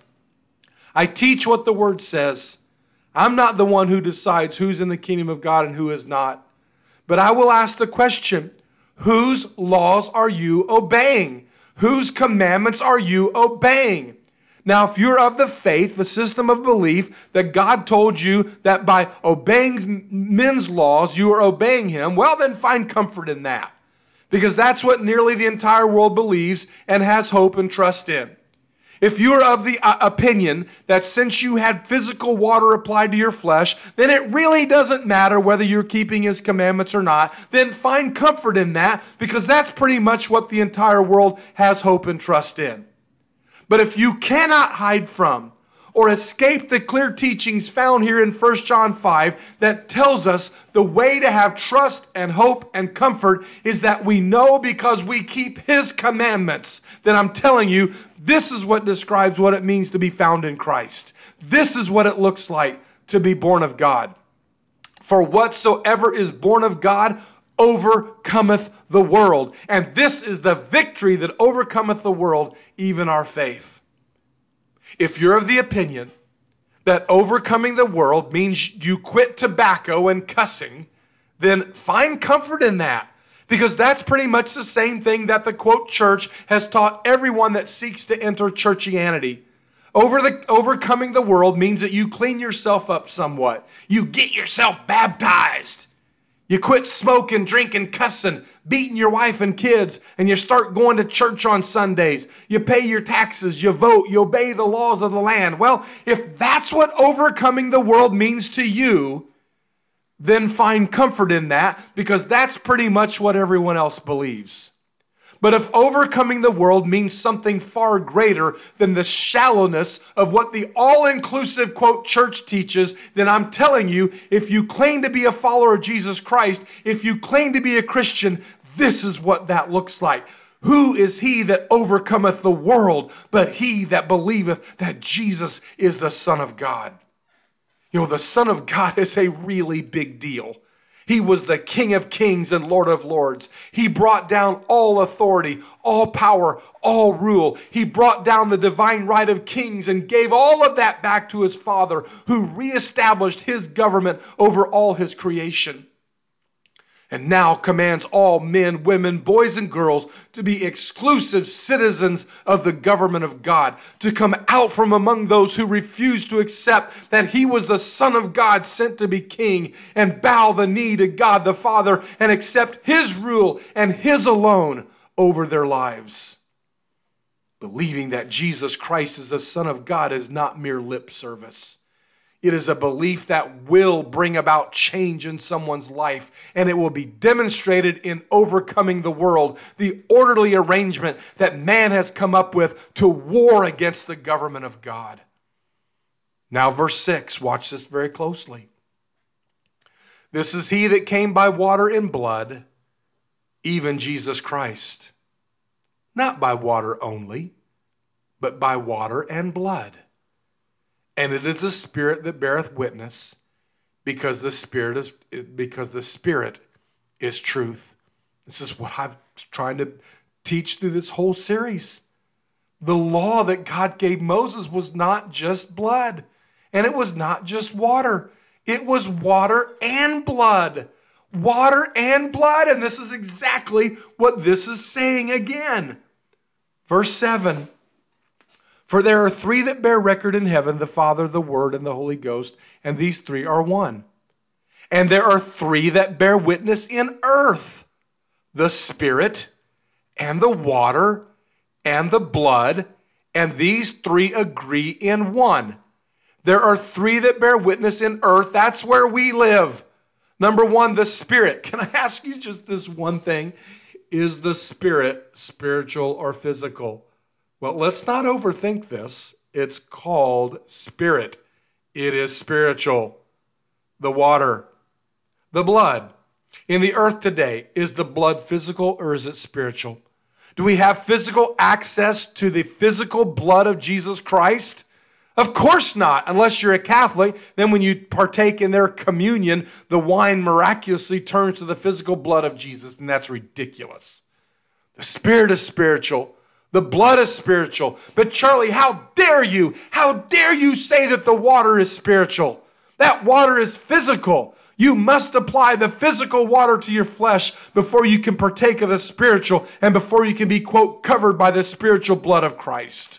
I teach what the word says. I'm not the one who decides who's in the kingdom of God and who is not. But I will ask the question, whose laws are you obeying? Whose commandments are you obeying? Now, if you're of the faith, the system of belief that God told you that by obeying men's laws, you are obeying him, well, then find comfort in that. Because that's what nearly the entire world believes and has hope and trust in. If you're of the opinion that since you had physical water applied to your flesh, then it really doesn't matter whether you're keeping his commandments or not, then find comfort in that, because that's pretty much what the entire world has hope and trust in. But if you cannot hide from or escape the clear teachings found here in 1 John 5 that tells us the way to have trust and hope and comfort is that we know because we keep his commandments, then I'm telling you, this is what describes what it means to be found in Christ. This is what it looks like to be born of God. For whatsoever is born of God overcometh the world. And this is the victory that overcometh the world, even our faith. If you're of the opinion that overcoming the world means you quit tobacco and cussing, then find comfort in that. Because that's pretty much the same thing that the, quote, church has taught everyone that seeks to enter churchianity. Overcoming the world means that you clean yourself up somewhat. You get yourself baptized. You quit smoking, drinking, cussing, beating your wife and kids, and you start going to church on Sundays. You pay your taxes, you vote, you obey the laws of the land. Well, if that's what overcoming the world means to you, then find comfort in that, because that's pretty much what everyone else believes. But if overcoming the world means something far greater than the shallowness of what the all-inclusive, quote, church teaches, then I'm telling you, if you claim to be a follower of Jesus Christ, if you claim to be a Christian, this is what that looks like. Who is he that overcometh the world but he that believeth that Jesus is the Son of God? You know, the Son of God is a really big deal. He was the King of Kings and Lord of Lords. He brought down all authority, all power, all rule. He brought down the divine right of kings and gave all of that back to his Father, who reestablished his government over all his creation. And now commands all men, women, boys, and girls to be exclusive citizens of the government of God, to come out from among those who refuse to accept that he was the Son of God sent to be king, and bow the knee to God the Father and accept his rule and his alone over their lives. Believing that Jesus Christ is the Son of God is not mere lip service. It is a belief that will bring about change in someone's life, and it will be demonstrated in overcoming the world, the orderly arrangement that man has come up with to war against the government of God. Now, verse 6, watch this very closely. This is he that came by water and blood, even Jesus Christ. Not by water only, but by water and blood. And it is the Spirit that beareth witness, because the Spirit is truth. This is what I've trying to teach through this whole series. The law that God gave Moses was not just blood, and it was not just water. It was water and blood. Water and blood, and this is exactly what this is saying again. Verse 7. For there are three that bear record in heaven, the Father, the Word, and the Holy Ghost, and these three are one. And there are three that bear witness in earth, the Spirit, and the water, and the blood, and these three agree in one. There are three that bear witness in earth. That's where we live. Number one, the Spirit. Can I ask you just this one thing? Is the Spirit spiritual or physical? Well, let's not overthink this. It's called spirit. It is spiritual. The water, the blood. In the earth today, is the blood physical or is it spiritual? Do we have physical access to the physical blood of Jesus Christ? Of course not, unless you're a Catholic. Then when you partake in their communion, the wine miraculously turns to the physical blood of Jesus, and that's ridiculous. The Spirit is spiritual. The blood is spiritual. But Charlie, how dare you? How dare you say that the water is spiritual? That water is physical. You must apply the physical water to your flesh before you can partake of the spiritual and before you can be, quote, covered by the spiritual blood of Christ.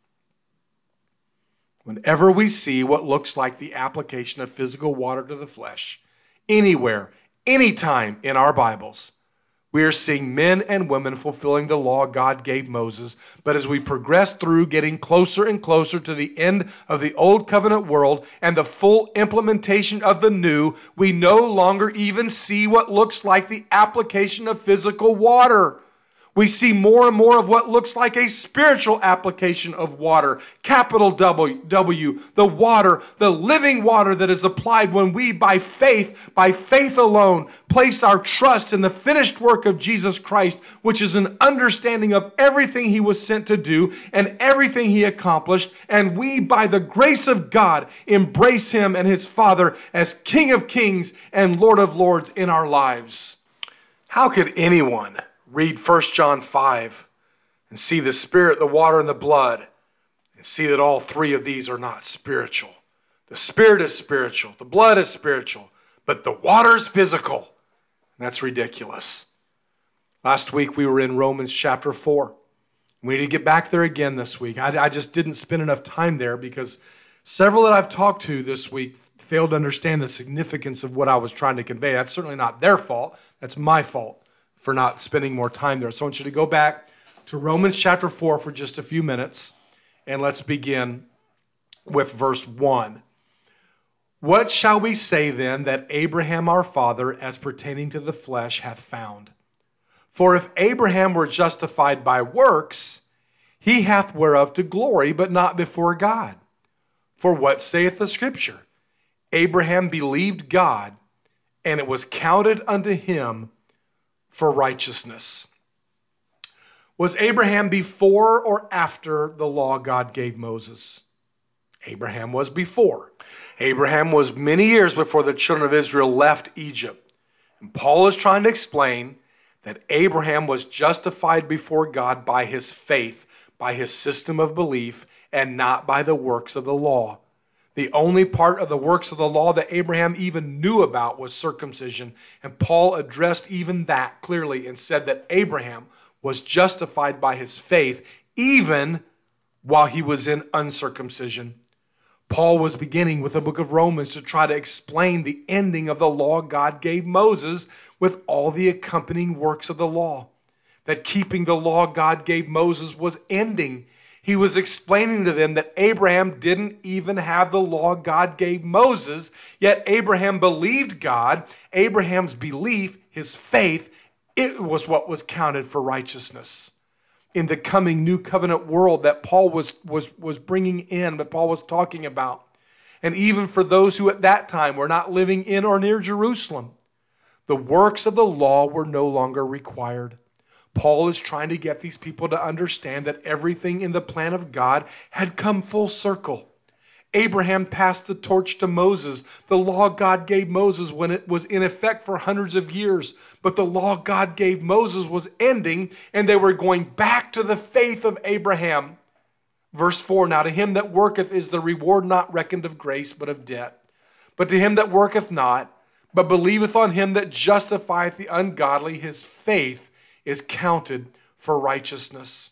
Whenever we see what looks like the application of physical water to the flesh, anywhere, anytime in our Bibles, we are seeing men and women fulfilling the law God gave Moses. But as we progress through getting closer and closer to the end of the old covenant world and the full implementation of the new, we no longer even see what looks like the application of physical water. We see more and more of what looks like a spiritual application of water. Capital W, the water, the living water that is applied when we, by faith alone, place our trust in the finished work of Jesus Christ, which is an understanding of everything he was sent to do and everything he accomplished. And we, by the grace of God, embrace him and his Father as King of Kings and Lord of Lords in our lives. How could anyone read 1 John 5 and see the Spirit, the water, and the blood, and see that all three of these are not spiritual? The Spirit is spiritual, the blood is spiritual, but the water is physical. And that's ridiculous. Last week we were in Romans chapter 4. We need to get back there again this week. I just didn't spend enough time there because several that I've talked to this week failed to understand the significance of what I was trying to convey. That's certainly not their fault. That's my fault for not spending more time there. So I want you to go back to Romans chapter 4 for just a few minutes, and let's begin with verse 1. What shall we say then that Abraham our father, as pertaining to the flesh, hath found? For if Abraham were justified by works, he hath whereof to glory, but not before God. For what saith the Scripture? Abraham believed God, and it was counted unto him for righteousness. Was Abraham before or after the law God gave Moses? Abraham was before. Abraham was many years before the children of Israel left Egypt. And Paul is trying to explain that Abraham was justified before God by his faith, by his system of belief, and not by the works of the law. The only part of the works of the law that Abraham even knew about was circumcision. And Paul addressed even that clearly and said that Abraham was justified by his faith even while he was in uncircumcision. Paul was beginning with the book of Romans to try to explain the ending of the law God gave Moses with all the accompanying works of the law. That keeping the law God gave Moses was ending. He was explaining to them that Abraham didn't even have the law God gave Moses, yet Abraham believed God. Abraham's belief, his faith, it was what was counted for righteousness. In the coming new covenant world that Paul was bringing in, that Paul was talking about. And even for those who at that time were not living in or near Jerusalem, the works of the law were no longer required. Paul is trying to get these people to understand that everything in the plan of God had come full circle. Abraham passed the torch to Moses, the law God gave Moses when it was in effect for hundreds of years. But the law God gave Moses was ending, and they were going back to the faith of Abraham. Verse 4, now to him that worketh is the reward not reckoned of grace, but of debt. But to him that worketh not, but believeth on him that justifieth the ungodly, his faith is counted for righteousness.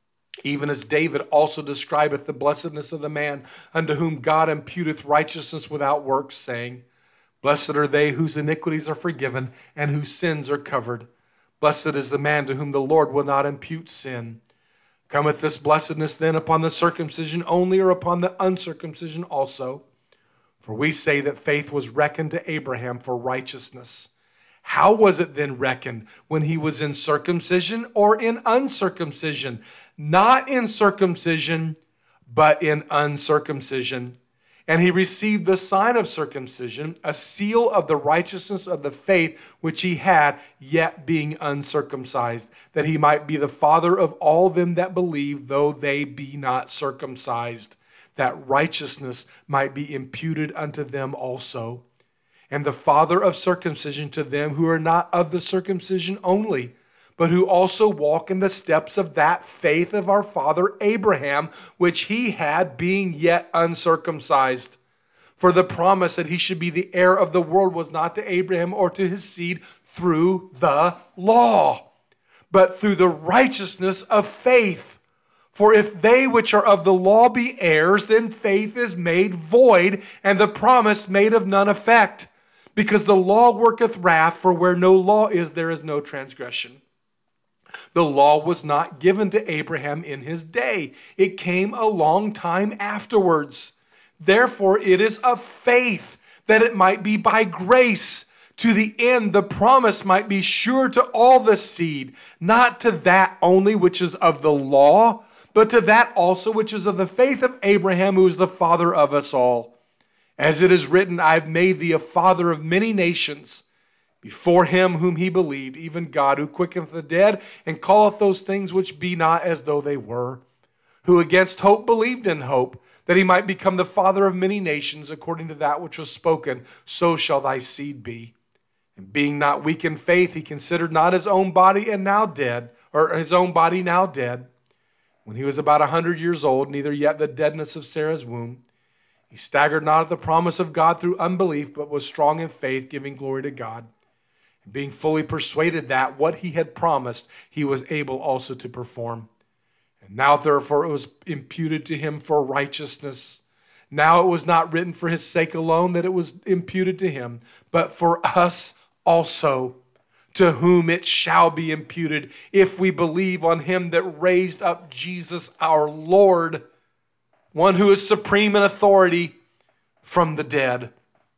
Even as David also describeth the blessedness of the man unto whom God imputeth righteousness without works, saying, Blessed are they whose iniquities are forgiven and whose sins are covered. Blessed is the man to whom the Lord will not impute sin. Cometh this blessedness then upon the circumcision only, or upon the uncircumcision also? For we say that faith was reckoned to Abraham for righteousness. How was it then reckoned? When he was in circumcision or in uncircumcision? Not in circumcision, but in uncircumcision. And he received the sign of circumcision, a seal of the righteousness of the faith which he had, yet being uncircumcised, that he might be the father of all them that believe, though they be not circumcised, that righteousness might be imputed unto them also. And the father of circumcision to them who are not of the circumcision only, but who also walk in the steps of that faith of our father Abraham, which he had, being yet uncircumcised. For the promise that he should be the heir of the world was not to Abraham or to his seed through the law, but through the righteousness of faith. For if they which are of the law be heirs, then faith is made void, and the promise made of none effect. Because the law worketh wrath, for where no law is, there is no transgression. The law was not given to Abraham in his day. It came a long time afterwards. Therefore, it is of faith, that it might be by grace, to the end the promise might be sure to all the seed, not to that only which is of the law, but to that also which is of the faith of Abraham, who is the father of us all. As it is written, I have made thee a father of many nations, before him whom he believed, even God, who quickeneth the dead, and calleth those things which be not as though they were, who against hope believed in hope, that he might become the father of many nations, according to that which was spoken, so shall thy seed be. And being not weak in faith, he considered not his own body and now dead, or his own body now dead, when he was about 100 years old, neither yet the deadness of Sarah's womb. He staggered not at the promise of God through unbelief, but was strong in faith, giving glory to God, and being fully persuaded that what he had promised, he was able also to perform. And now, therefore, it was imputed to him for righteousness. Now it was not written for his sake alone that it was imputed to him, but for us also, to whom it shall be imputed if we believe on him that raised up Jesus our Lord, one who is supreme in authority from the dead,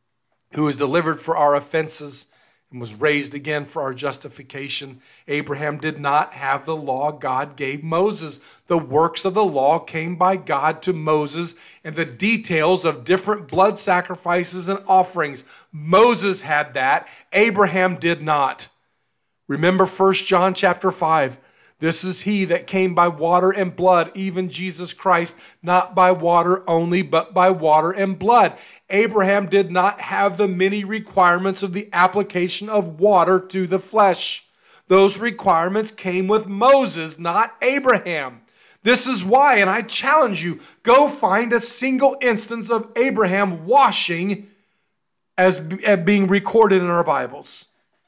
who was delivered for our offenses and was raised again for our justification. Abraham did not have the law God gave Moses. The works of the law came by God to Moses, and the details of different blood sacrifices and offerings. Moses had that. Abraham did not. Remember 1 John chapter 5. This is he that came by water and blood, even Jesus Christ, not by water only, but by water and blood. Abraham did not have the many requirements of the application of water to the flesh. Those requirements came with Moses, not Abraham. This is why, and I challenge you, go find a single instance of Abraham washing as being recorded in our Bibles.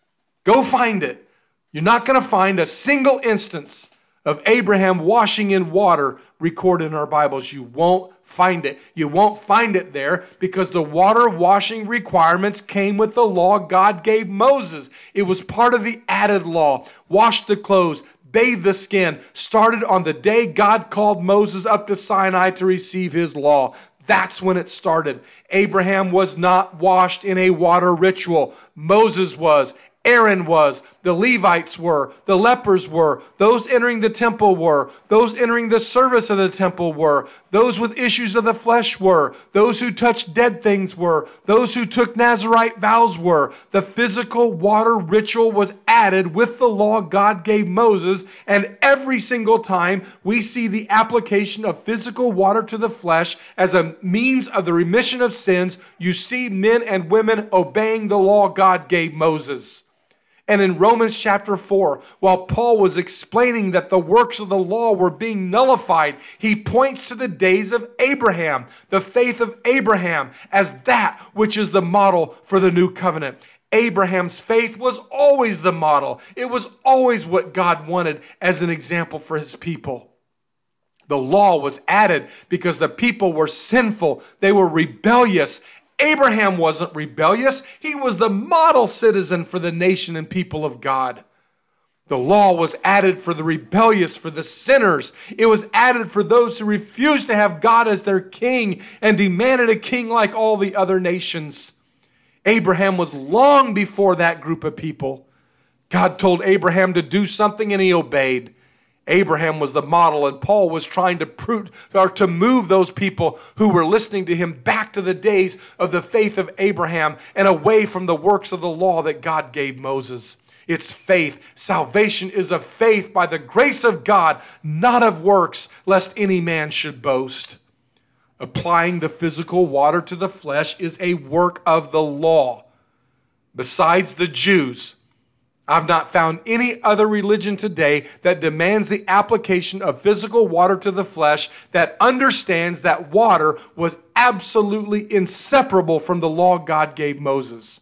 Go find it. You're not going to find a single instance of Abraham washing in water recorded in our Bibles. You won't find it. You won't find it there because the water washing requirements came with the law God gave Moses. It was part of the added law. Wash the clothes, bathe the skin, started on the day God called Moses up to Sinai to receive his law. That's when it started. Abraham was not washed in a water ritual. Moses was. Aaron was, the Levites were, the lepers were, those entering the temple were, those entering the service of the temple were, those with issues of the flesh were, those who touched dead things were, those who took Nazirite vows were. The physical water ritual was added with the law God gave Moses, and every single time we see the application of physical water to the flesh as a means of the remission of sins, you see men and women obeying the law God gave Moses. And in Romans chapter 4, while Paul was explaining that the works of the law were being nullified, he points to the days of Abraham, the faith of Abraham, as that which is the model for the new covenant. Abraham's faith was always the model. It was always what God wanted as an example for his people. The law was added because the people were sinful. They were rebellious. Abraham wasn't rebellious. He was the model citizen for the nation and people of God. The law was added for the rebellious, for the sinners. It was added for those who refused to have God as their king and demanded a king like all the other nations. Abraham was long before that group of people. God told Abraham to do something and he obeyed. Abraham was the model, and Paul was trying to move those people who were listening to him back to the days of the faith of Abraham and away from the works of the law that God gave Moses. It's faith. Salvation is of faith by the grace of God, not of works, lest any man should boast. Applying the physical water to the flesh is a work of the law. Besides the Jews, I've not found any other religion today that demands the application of physical water to the flesh, that understands that water was absolutely inseparable from the law God gave Moses.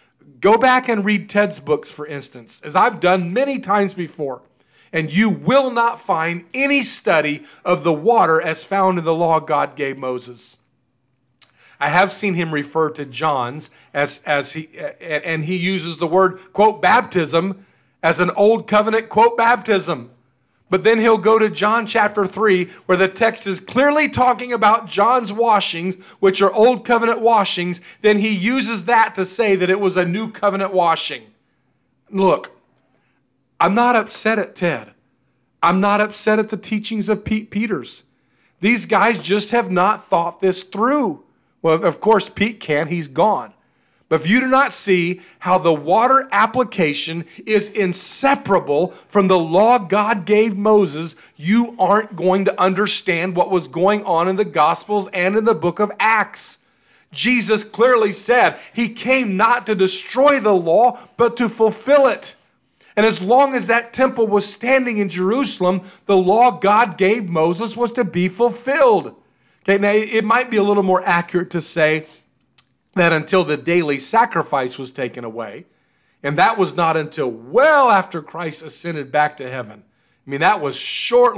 Go back and read Ted's books, for instance, as I've done many times before, and you will not find any study of the water as found in the law God gave Moses. I have seen him refer to John's and he uses the word, quote, baptism as an old covenant, quote, baptism. But then he'll go to John chapter 3, where the text is clearly talking about John's washings, which are old covenant washings. Then he uses that to say that it was a new covenant washing. Look, I'm not upset at Ted. I'm not upset at the teachings of Pete Peters. These guys just have not thought this through. Well, of course, Pete can. He's gone. But if you do not see how the water application is inseparable from the law God gave Moses, you aren't going to understand what was going on in the Gospels and in the book of Acts. Jesus clearly said he came not to destroy the law, but to fulfill it. And as long as that temple was standing in Jerusalem, the law God gave Moses was to be fulfilled. Okay, now it might be a little more accurate to say that until the daily sacrifice was taken away, and that was not until well after Christ ascended back to heaven. I mean, that was shortly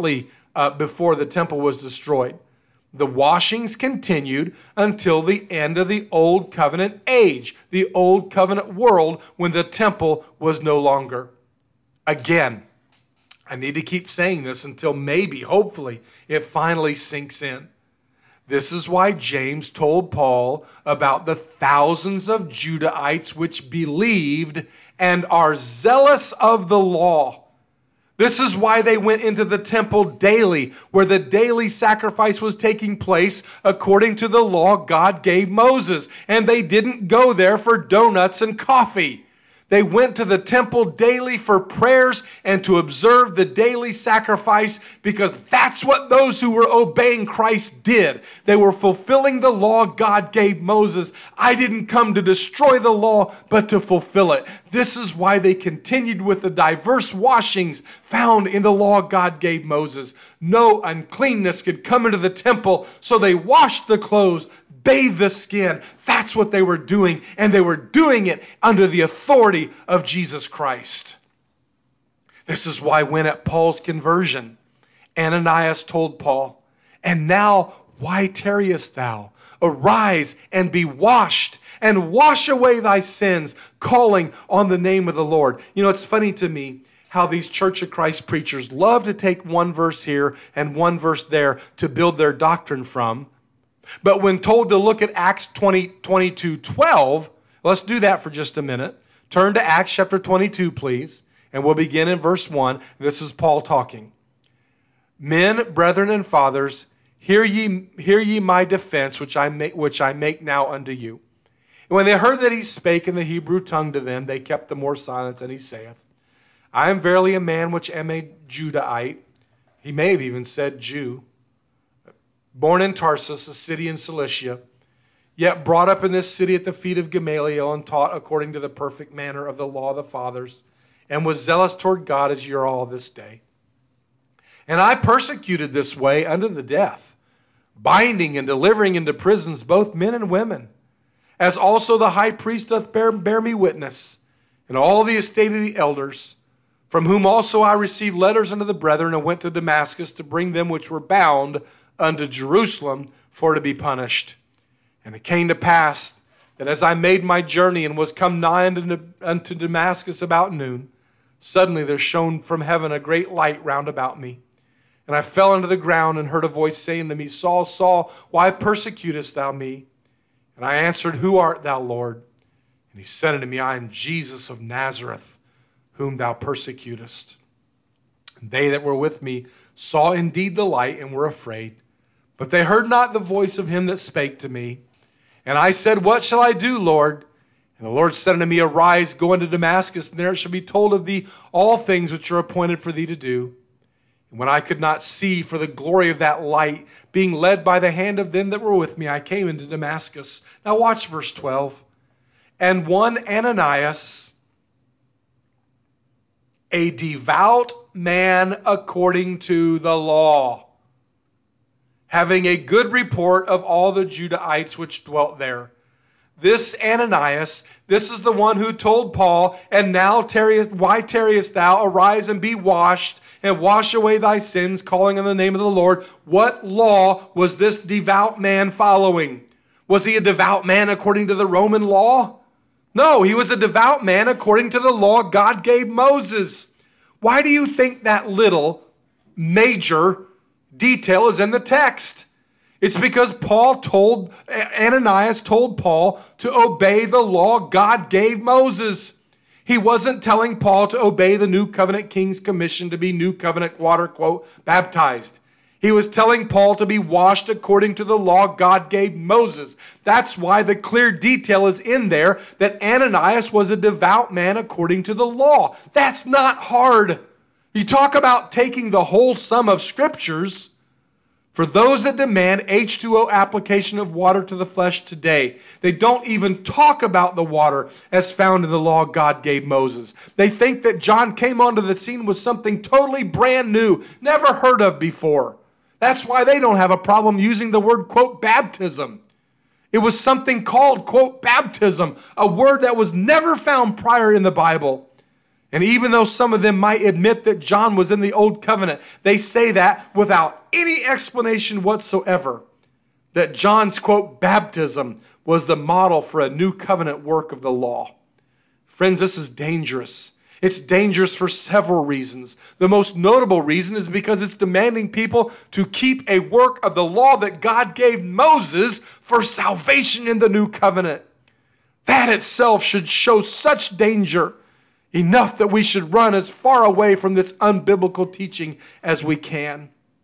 before the temple was destroyed. The washings continued until the end of the Old Covenant age, the Old Covenant world, when the temple was no longer. Again, I need to keep saying this until maybe, hopefully, it finally sinks in. This is why James told Paul about the thousands of Judahites which believed and are zealous of the law. This is why they went into the temple daily, where the daily sacrifice was taking place according to the law God gave Moses. And they didn't go there for donuts and coffee. They went to the temple daily for prayers and to observe the daily sacrifice, because that's what those who were obeying Christ did. They were fulfilling the law God gave Moses. I didn't come to destroy the law, but to fulfill it. This is why they continued with the diverse washings found in the law God gave Moses. No uncleanness could come into the temple, so they washed the clothes, bathe the skin. That's what they were doing, and they were doing it under the authority of Jesus Christ. This is why when at Paul's conversion, Ananias told Paul, "And now why tarriest thou? Arise and be washed, and wash away thy sins, calling on the name of the Lord." You know, it's funny to me how these Church of Christ preachers love to take one verse here and one verse there to build their doctrine from. But when told to look at Acts 22:12, let's do that for just a minute. Turn to Acts chapter 22, please, and we'll begin in verse 1. This is Paul talking. "Men, brethren, and fathers, hear ye my defense, which I make now unto you." And when they heard that he spake in the Hebrew tongue to them, they kept the more silent, and he saith, "I am verily a man which am a Judahite." He may have even said Jew. "Born in Tarsus, a city in Cilicia, yet brought up in this city at the feet of Gamaliel, and taught according to the perfect manner of the law of the fathers, and was zealous toward God as ye are all this day. And I persecuted this way unto the death, binding and delivering into prisons both men and women, as also the high priest doth bear me witness, and all the estate of the elders, from whom also I received letters unto the brethren, and went to Damascus to bring them which were bound unto Jerusalem for to be punished. And it came to pass that as I made my journey and was come nigh unto Damascus about noon, suddenly there shone from heaven a great light round about me. And I fell unto the ground and heard a voice saying to me, Saul, Saul, why persecutest thou me? And I answered, Who art thou, Lord? And he said unto me, I am Jesus of Nazareth, whom thou persecutest. And they that were with me saw indeed the light and were afraid. But they heard not the voice of him that spake to me. And I said, What shall I do, Lord? And the Lord said unto me, Arise, go unto Damascus, and there it shall be told of thee all things which are appointed for thee to do. And when I could not see for the glory of that light, being led by the hand of them that were with me, I came into Damascus. Now watch verse 12. And one Ananias, a devout man according to the law, having a good report of all the Judahites which dwelt there. This Ananias, this is the one who told Paul, And now why tarriest thou? Arise and be washed, and wash away thy sins, calling on the name of the Lord. What law was this devout man following? Was he a devout man according to the Roman law? No, he was a devout man according to the law God gave Moses. Why do you think that little major detail is in the text? It's because Ananias told Paul to obey the law God gave Moses. He wasn't telling Paul to obey the New Covenant King's commission to be New Covenant water, quote, baptized. He was telling Paul to be washed according to the law God gave Moses. That's why the clear detail is in there that Ananias was a devout man according to the law. That's not hard. You talk about taking the whole sum of scriptures. For those that demand H2O application of water to the flesh today, they don't even talk about the water as found in the law God gave Moses. They think that John came onto the scene with something totally brand new, never heard of before. That's why they don't have a problem using the word, quote, baptism. It was something called, quote, baptism, a word that was never found prior in the Bible. And even though some of them might admit that John was in the old covenant, they say that without any explanation whatsoever, that John's, quote, baptism was the model for a new covenant work of the law. Friends, this is dangerous. It's dangerous for several reasons. The most notable reason is because it's demanding people to keep a work of the law that God gave Moses for salvation in the new covenant. That itself should show such danger, enough that we should run as far away from this unbiblical teaching as we can.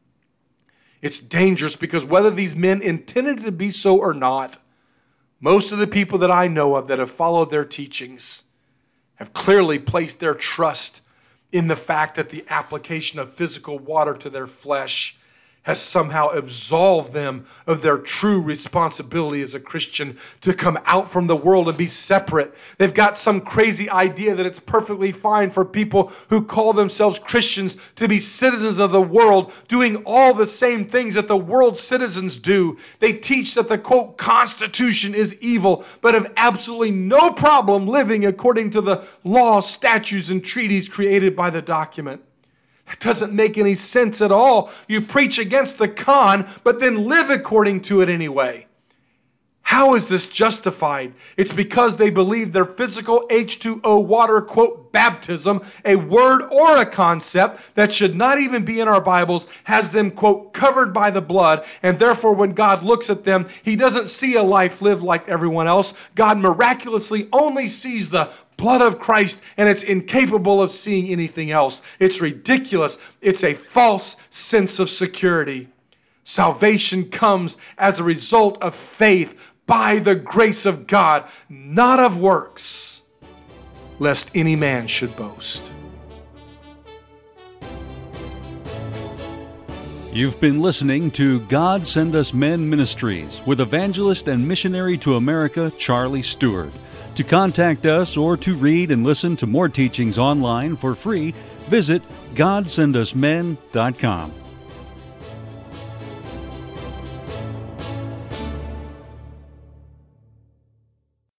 It's dangerous because whether these men intended it to be so or not, most of the people that I know of that have followed their teachings have clearly placed their trust in the fact that the application of physical water to their flesh has somehow absolved them of their true responsibility as a Christian to come out from the world and be separate. They've got some crazy idea that it's perfectly fine for people who call themselves Christians to be citizens of the world, doing all the same things that the world citizens do. They teach that the, quote, Constitution is evil, but have absolutely no problem living according to the laws, statutes, and treaties created by the document. It doesn't make any sense at all. You preach against the con, but then live according to it anyway. How is this justified? It's because they believe their physical H2O water, quote, baptism, a word or a concept that should not even be in our Bibles, has them, quote, covered by the blood, and therefore when God looks at them, he doesn't see a life lived like everyone else. God miraculously only sees the blood of Christ, and it's incapable of seeing anything else. It's ridiculous. It's a false sense of security. Salvation comes as a result of faith by the grace of God, not of works, lest any man should boast. You've been listening to God Send Us Men Ministries with evangelist and missionary to America, Charlie Stewart. To contact us or to read and listen to more teachings online for free, visit GodSendUsMen.com.